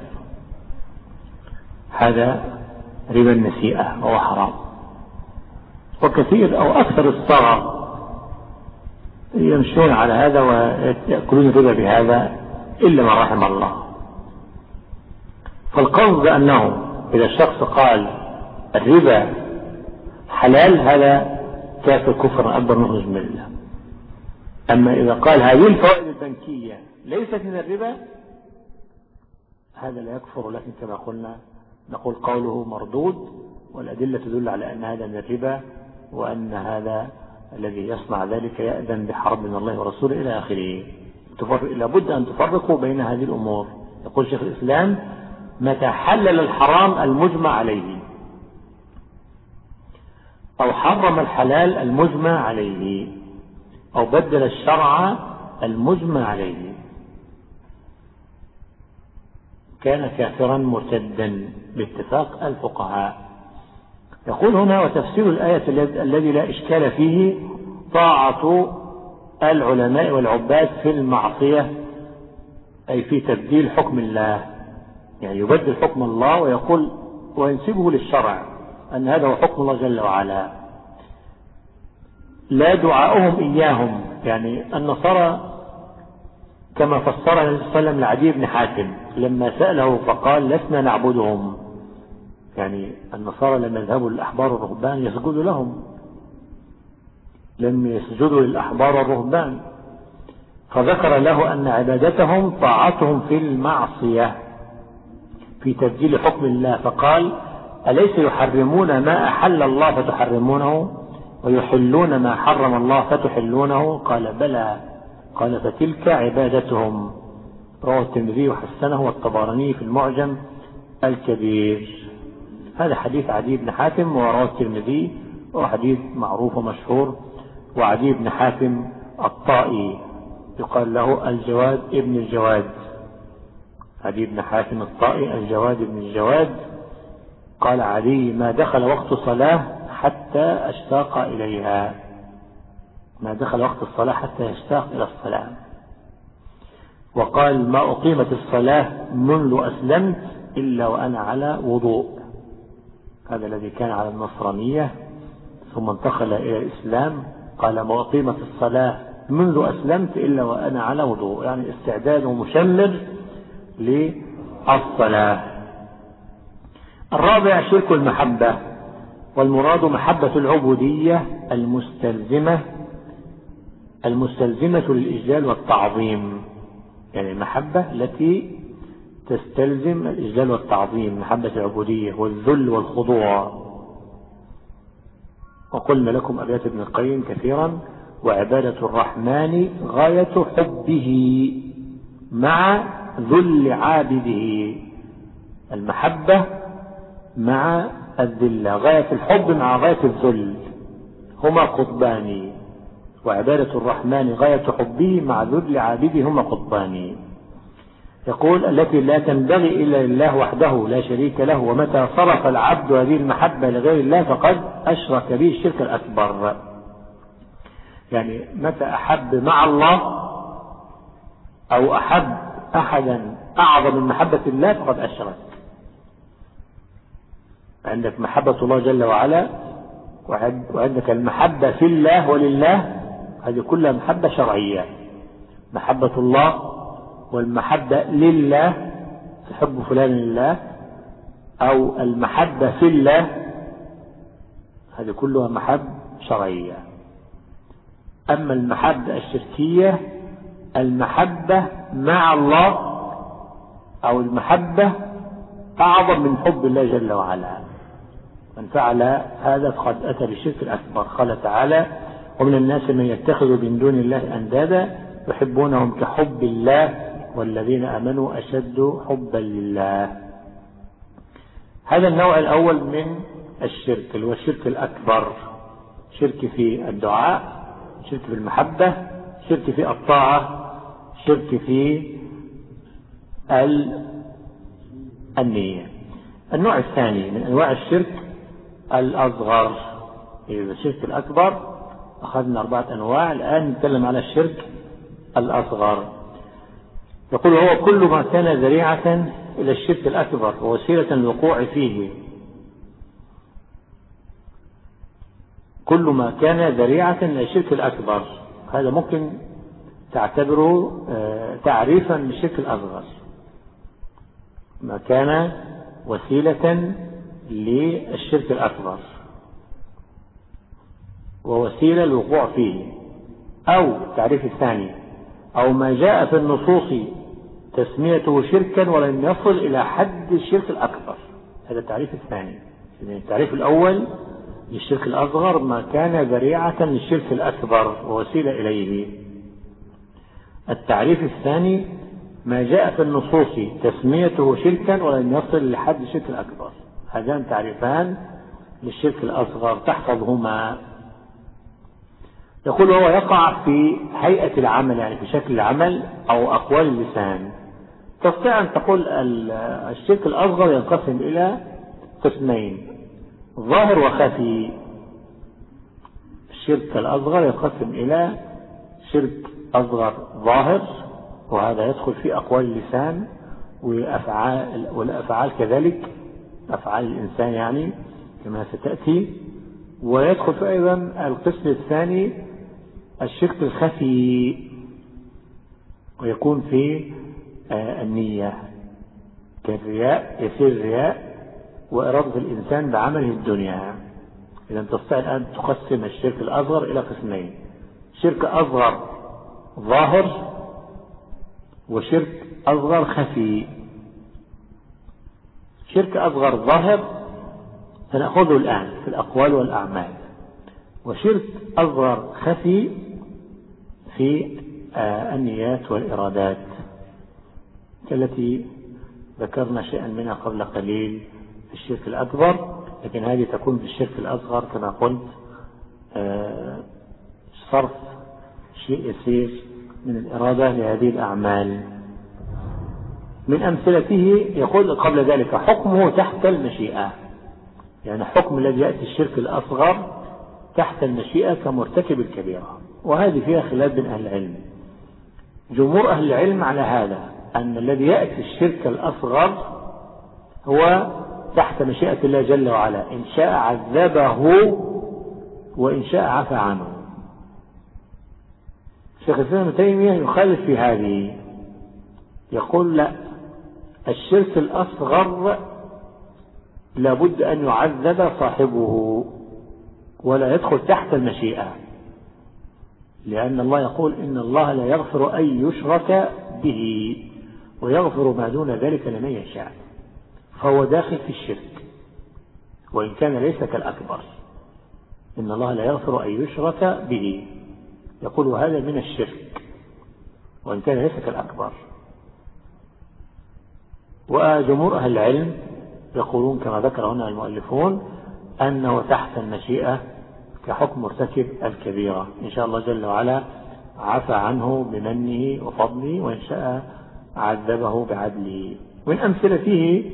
هذا ربا النسيئة وهو حرام. وكثير أو أكثر الصغار يمشون على هذا ويأكلون الربا بهذا إلا ما رحم الله. فالقصد أنه إذا الشخص قال الربا حلال هذا كافر كفرا أكبر نخرج من الله. أما إذا قال هذه الفوائد البنكية ليست من الربا هذا لا يكفر، لكن كما قلنا نقول قوله مردود، والأدلة تدل على أن هذا من الربا وأن هذا الذي يصنع ذلك يأذن بحرب من الله ورسوله إلى آخره. لابد أن تفرقوا بين هذه الأمور. يقول شيخ الإسلام متى حلل الحرام المجمع عليه أو حرم الحلال المجمع عليه أو بدل الشرع المجمع عليه كان كافرا مرتدا باتفاق الفقهاء. يقول هنا وتفسير الآية الذي لا إشكال فيه طاعة العلماء والعباد في المعصية، أي في تبديل حكم الله، يعني يبدل حكم الله ويقول وينسبه للشرع أن هذا هو حكم الله جل وعلا. لا دعاؤهم إياهم، يعني النصارى كما فسر النبي صلى الله عليه وسلم لعدي بن حاتم لما سأله فقال لسنا نعبدهم، يعني النصارى لما يذهبوا للأحبار والرهبان يسجدوا لهم، لم يسجدوا للأحبار والرهبان. فذكر له أن عبادتهم طاعتهم في المعصية في تبديل حكم الله، فقال أليس يحرمون ما أحل الله فتحرمونه ويحلون ما حرم الله فتحلونه؟ قال بلى. قال فتلك عبادتهم. رواه الترمذي وحسنه والطبراني في المعجم الكبير. هذا حديث عدي بن حاتم ورواه الترمذي، وحديث معروف ومشهور. وعدي بن حاتم الطائي يقال له الجواد ابن الجواد، عدي بن حاتم الطائي الجواد ابن الجواد. قال علي ما دخل وقت صلاة حتى أشتاق إليها، ما دخل وقت الصلاة حتى يشتاق إلى الصلاة. وقال ما أقيمت الصلاة منذ أسلمت إلا وأنا على وضوء. هذا الذي كان على النصرانية ثم انتقل إلى الإسلام. قال ما أقيمت الصلاة منذ أسلمت إلا وأنا على وضوء، يعني استعداد ومشمر للصلاة. الرابع شرك المحبة، والمراد محبة العبودية المستلزمة المستلزمة للإجلال والتعظيم، يعني المحبة التي تستلزم الإجلال والتعظيم، محبة العبودية والذل والخضوع. وقلنا لكم أبيات ابن القيم كثيرا وعبادة الرحمن غاية حبه مع ذل عابده. المحبة مع الذل، غاية الحب مع غاية الذل، هما قطبان. وعبادة الرحمن غاية حبه مع ذل عابده هما قطبان. يقول التي لا تنبغي إلا لله وحده لا شريك له، ومتى صرف العبد هذه المحبة لغير الله فقد أشرك به الشرك الأكبر. يعني متى أحب مع الله أو أحب أحدا أعظم من محبة الله فقد أشرك. عندك محبة الله جل وعلا، وعندك المحبة في الله ولله، هذه كلها محبة شرعية. محبة الله والمحبة لله، تحب فلان لله، أو المحبة في الله، هذه كلها محبة شرعية. أما المحبة الشركية المحبة مع الله أو المحبة أعظم من حب الله جل وعلا. من فعل هذا فقد أتى بالشرك الأكبر. قال تعالى: ومن الناس من يتخذ من دون الله أندادا يحبونهم كحب الله والذين آمنوا أشد حبا لله. هذا النوع الأول من الشرك اللي هو الشرك الأكبر، شرك في الدعاء، شرك في المحبة، شرك في الطاعة، شرك في النية. النوع الثاني من أنواع الشرك الأصغر. إذا الشرك الأكبر أخذنا أربعة أنواع، الآن نتكلم على الشرك الأصغر. يقول: هو كل ما كان ذريعة إلى الشرك الأكبر ووسيلة للوقوع فيه. كل ما كان ذريعة إلى الشرك الأكبر، هذا ممكن تعتبره تعريفا للشرك الأصغر. ما كان وسيلة للشرك الأكبر ووسيلة للوقوع فيه. أو التعريف الثاني: أو ما جاء في النصوص تسميته شركا ولم يصل إلى حد الشرك الأكبر. هذا التعريف الثاني. التعريف الأول للشرك الأصغر ما كان ذريعة للشرك الأكبر ووسيلة إليه. التعريف الثاني ما جاء في النصوص تسميته شركا ولم يصل لحد الشرك الأكبر. هذان تعريفان للشرك الأصغر تحفظهما. يقول: هو يقع في هيئة العمل، يعني في شكل العمل أو أقوال اللسان. تستطيع أن تقول الشرك الأصغر ينقسم إلى قسمين: ظاهر وخفي. الشرك الأصغر ينقسم إلى شرك أصغر ظاهر، وهذا يدخل في أقوال اللسان وأفعال والأفعال كذلك، أفعال الإنسان يعني كما ستأتي. ويدخل في أيضا القسم الثاني الشرك الخفي، ويكون في النية كالرياء، يصير الرياء وإرادة الإنسان بعمله الدنيا. إذا تستطيع الآن تقسم الشرك الأصغر إلى قسمين: شرك أصغر ظاهر وشرك أصغر خفي. شرك أصغر ظاهر سنأخذه الآن في الأقوال والأعمال، وشرك أصغر خفي في النيات والإرادات التي ذكرنا شيئا منها قبل قليل في الشرك الأكبر، لكن هذه تكون في الشرك الأصغر كما قلت صرف شيء يسير من الإرادة لهذه الأعمال. من أمثلته يقول قبل ذلك: حكمه تحت المشيئة. يعني حكم الذي يأتي الشرك الأصغر تحت المشيئة كمرتكب الكبيرة، وهذه فيها خلاف بين أهل العلم. جمهور أهل العلم على هذا، أن الذي يأتي الشرك الأصغر هو تحت مشيئة الله جل وعلا، إن شاء عذبه وإن شاء عفى عنه. شيخ الإسلام ابن تيمية يخالف في هذه، يقول: لا، الشرك الأصغر لابد أن يعذب صاحبه ولا يدخل تحت المشيئة، لأن الله يقول: إن الله لا يغفر أن يشرك به ويغفر ما دون ذلك لمن يشاء. فهو داخل في الشرك وإن كان ليس كالأكبر. إن الله لا يغفر أن يشرك به، يقول هذا من الشرك وإن كان ليس كالأكبر. وجمهور أهل العلم يقولون كما ذكر هنا المؤلفون أنه تحت المشيئة كحكم مرتكب الكبيرة، إن شاء الله جل وعلا عفى عنه بمنه وفضله، وإن شاء عذبه بعدله. من أمثلته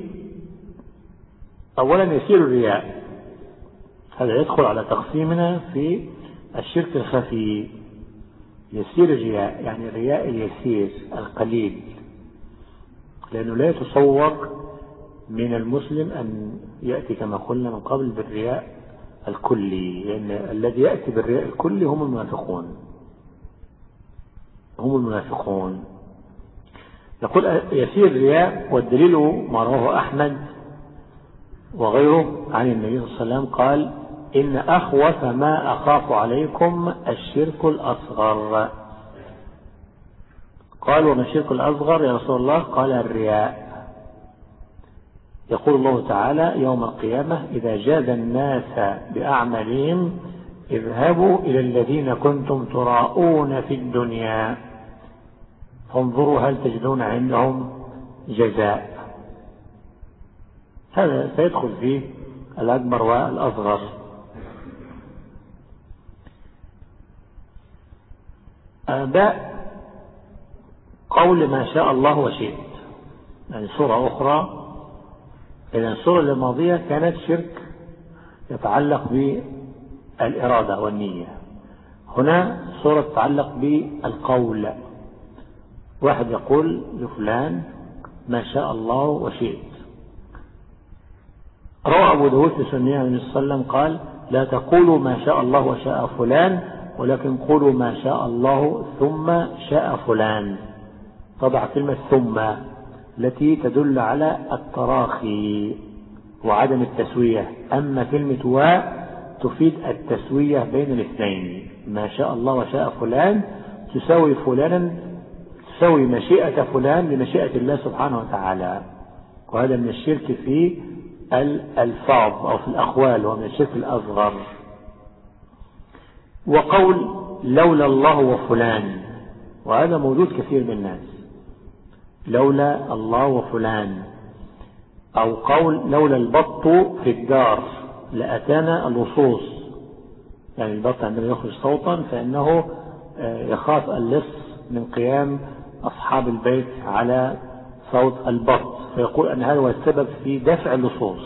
أولا يسير الرياء، هذا يدخل على تقسيمنا في الشرك الخفي. يسير الرياء يعني الرياء اليسير القليل، لأنه لا يتصور من المسلم أن يأتي كما قلنا من قبل بالرياء الكلي، لأن الذي يأتي بالرياء الكلي هم المنافقون هم المنافقون يقول يسير الرياء، والدليل ما رواه أحمد وغيره عن النبي صلى الله عليه وسلم قال: إن أخوف ما أخاف عليكم الشرك الأصغر. قال: وما الشرك الأصغر يا رسول الله؟ قال: الرياء. يقول الله تعالى يوم القيامة: إذا جاز الناس بأعمالهم اذهبوا إلى الذين كنتم تراءون في الدنيا فانظروا هل تجدون عندهم جزاء. هذا سيدخل فيه الأكبر والأصغر. باء قول ما شاء الله وشئت، يعني سورة أخرى. إذن السورة الماضية كانت شرك يتعلق بالإرادة والنية، هنا سورة تتعلق بالقول. واحد يقول لفلان ما شاء الله وشئت. روى أبو داود في سنة النبي صلى الله عليه وسلم قال: لا تقولوا ما شاء الله وشاء فلان، ولكن قولوا ما شاء الله ثم شاء فلان. طبعا كلمة ثم التي تدل على التراخي وعدم التسوية، أما كلمة و تفيد التسوية بين الاثنين. ما شاء الله وشاء فلان تساوي فلانا، تساوي مشيئة فلان لمشيئة الله سبحانه وتعالى. وهذا من الشرك في الألفاظ أو في الأقوال، ومن الشرك الأصغر. وقول لولا الله وفلان، وهذا موجود كثير من الناس، لولا الله وفلان. أو قول لولا البط في الدار لأتانا اللصوص، يعني البط عندما يخرج صوتا فإنه يخاف اللص من قيام أصحاب البيت على صوت البط، فيقول أن هذا هو السبب في دفع اللصوص.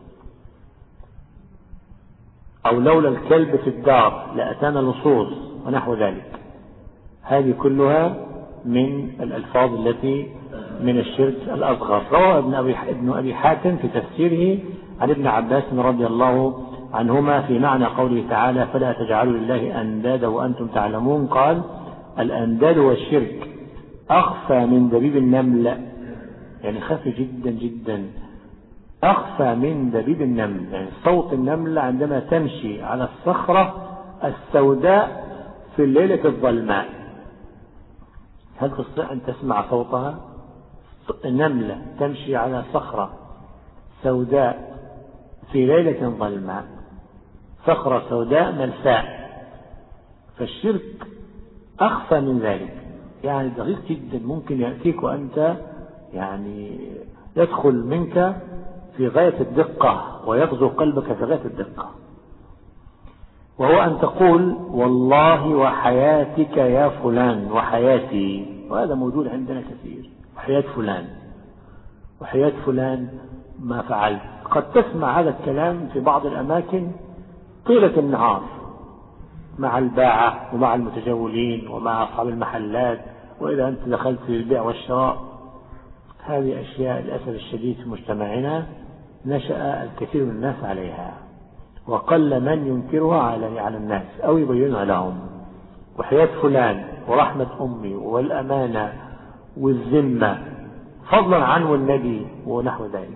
أو لولا الكلب في الدار لأتانا اللصوص ونحو ذلك. هذه كلها من الألفاظ التي من الشرك الأصغر. روى ابن أبي, ابن أبي حاتم في تفسيره عن ابن عباس رضي الله عنهما في معنى قوله تعالى: فلا تجعلوا لله أندادا وأنتم تعلمون. قال: الأنداد والشرك أخفى من دبيب النمل، يعني خفي جدا جدا، أخفى من دبيب النمل، يعني صوت النمل عندما تمشي على الصخرة السوداء في الليلة الظلماء. هل تستطيع أن تسمع صوتها؟ النملة تمشي على صخرة سوداء في ليلة ظلماء، صخرة سوداء ملساء. فالشرك أخفى من ذلك، يعني دقيق جدا، ممكن يأتيك وأنت يعني يدخل منك في غاية الدقة ويغزو قلبك في غاية الدقة. وهو أن تقول والله وحياتك يا فلان وحياتي، وهذا موجود عندنا كثير، وحياة فلان وحياة فلان ما فعلت. قد تسمع هذا الكلام في بعض الأماكن طيلة النهار مع الباعة ومع المتجولين ومع أصحاب المحلات، وإذا أنت دخلت في البيع والشراء. هذه أشياء للأسف الشديد في مجتمعنا نشأ الكثير من الناس عليها، وقل من ينكرها على على الناس أو يبينها لهم. وحياة فلان ورحمة أمي والأمانة والذمة فضلا عنه النبي ونحو ذلك.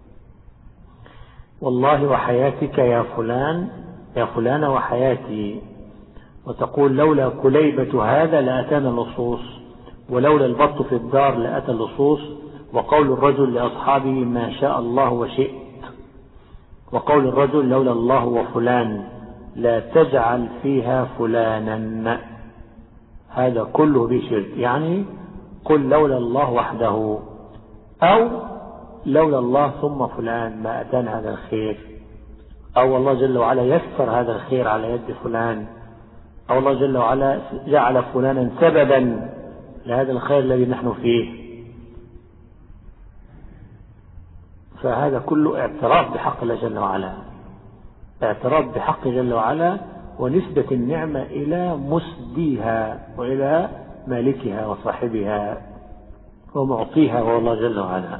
والله وحياتك يا فلان يا فلان وحياتي. وتقول لولا كليبة هذا لأتانا اللصوص، ولولا البط في الدار لأتى اللصوص. وقول الرجل لأصحابه ما شاء الله وشئت. وقول الرجل لولا الله وفلان لا تجعل فيها فلانا. هذا كله بشرك، يعني قل لولا الله وحده، أو لولا الله ثم فلان ما أتانا هذا الخير، أو الله جل وعلا يسر هذا الخير على يد فلان، أو الله جل وعلا جعل فلانا سببا لهذا الخير الذي نحن فيه. فهذا كله اعتراف بحق الله جل وعلا، اعتراف بحق جل وعلا، ونسبة النعمة إلى مسديها وإلى مالكها وصاحبها ومعطيها وهو الله جل وعلا.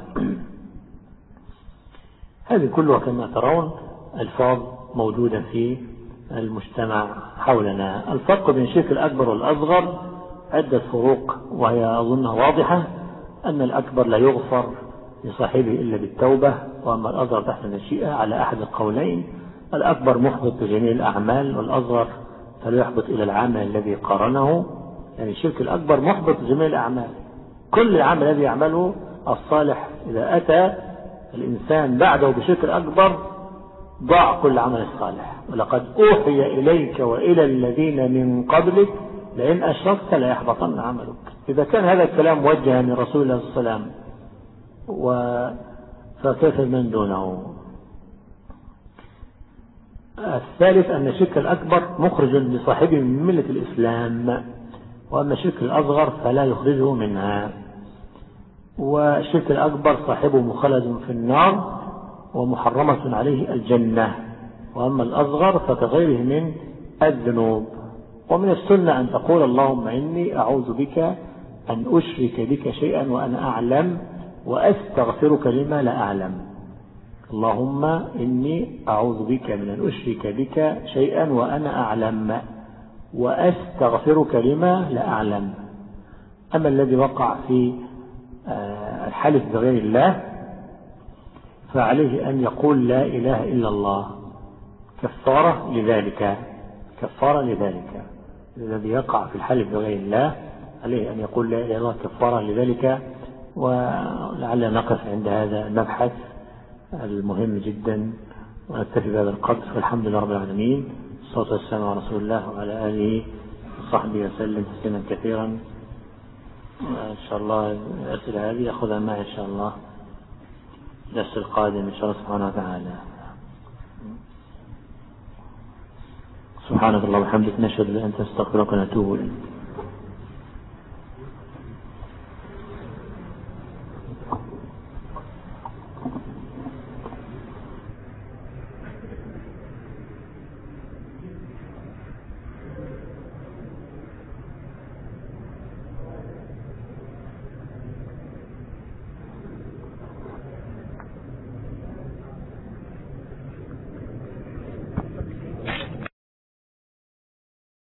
هذه كلها كما ترون ألفاظ موجودة في المجتمع حولنا. الفرق بين الشرك الأكبر والأصغر عدة فروق، وهي أظنها واضحة، أن الأكبر لا يغفر لصاحبه إلا بالتوبة، وأما الأصغر تحت المشيئة على أحد القولين. الأكبر محبط بجميع الأعمال، والأصغر فلا يحبط إلى العمل الذي قارنه. يعني الشرك الأكبر محبط بجميع الأعمال، كل العمل الذي يعمله الصالح إذا أتى الإنسان بعده بشرك الأكبر ضاع كل عمل الصالح. ولقد أوحي إليك وإلى الذين من قبلك لئن أشركت ليحبطن عملك. إذا كان هذا الكلام موجها من رسول الله صلى الله عليه وسلم فكيف من دونه؟ الثالث أن الشرك الأكبر مخرج لصاحبه من ملة الإسلام، وأما الشرك الأصغر فلا يخرجه منها. والشرك الأكبر صاحبه مخلد في النار ومحرمة عليه الجنة، وأما الأصغر فكغيره من الذنوب. ومن السنة أن تقول اللهم إني أعوذ بك أن أشرك بك شيئا وأنا أعلم وأستغفرك لما لا أعلم. اللهم إني أعوذ بك من أن أشرك بك شيئا وأنا أعلم وأستغفرك لما لا أعلم. أما الذي وقع في الحلف بغير الله فعليه أن يقول لا إله إلا الله كفارة لذلك، كفارة لذلك. الذي يقع في الحلف بغير الله عليه أن يقول لا إله إلا الله كفارة لذلك. ولعل نقف عند هذا المبحث المهم جدا، ونكتفي بهذا القدر. والحمد لله رب العالمين، الصلاة والسلام على رسول الله وعلى آله وصحبه وسلم تسليما كثيرا. إن شاء الله الأسئلة هذه أخذها معي إن شاء الله الدرس القادم إن شاء الله سبحانه وتعالى. سبحانك اللهم وبحمدك، نشهد أن أنت، نستغفرك ونتوب إليك.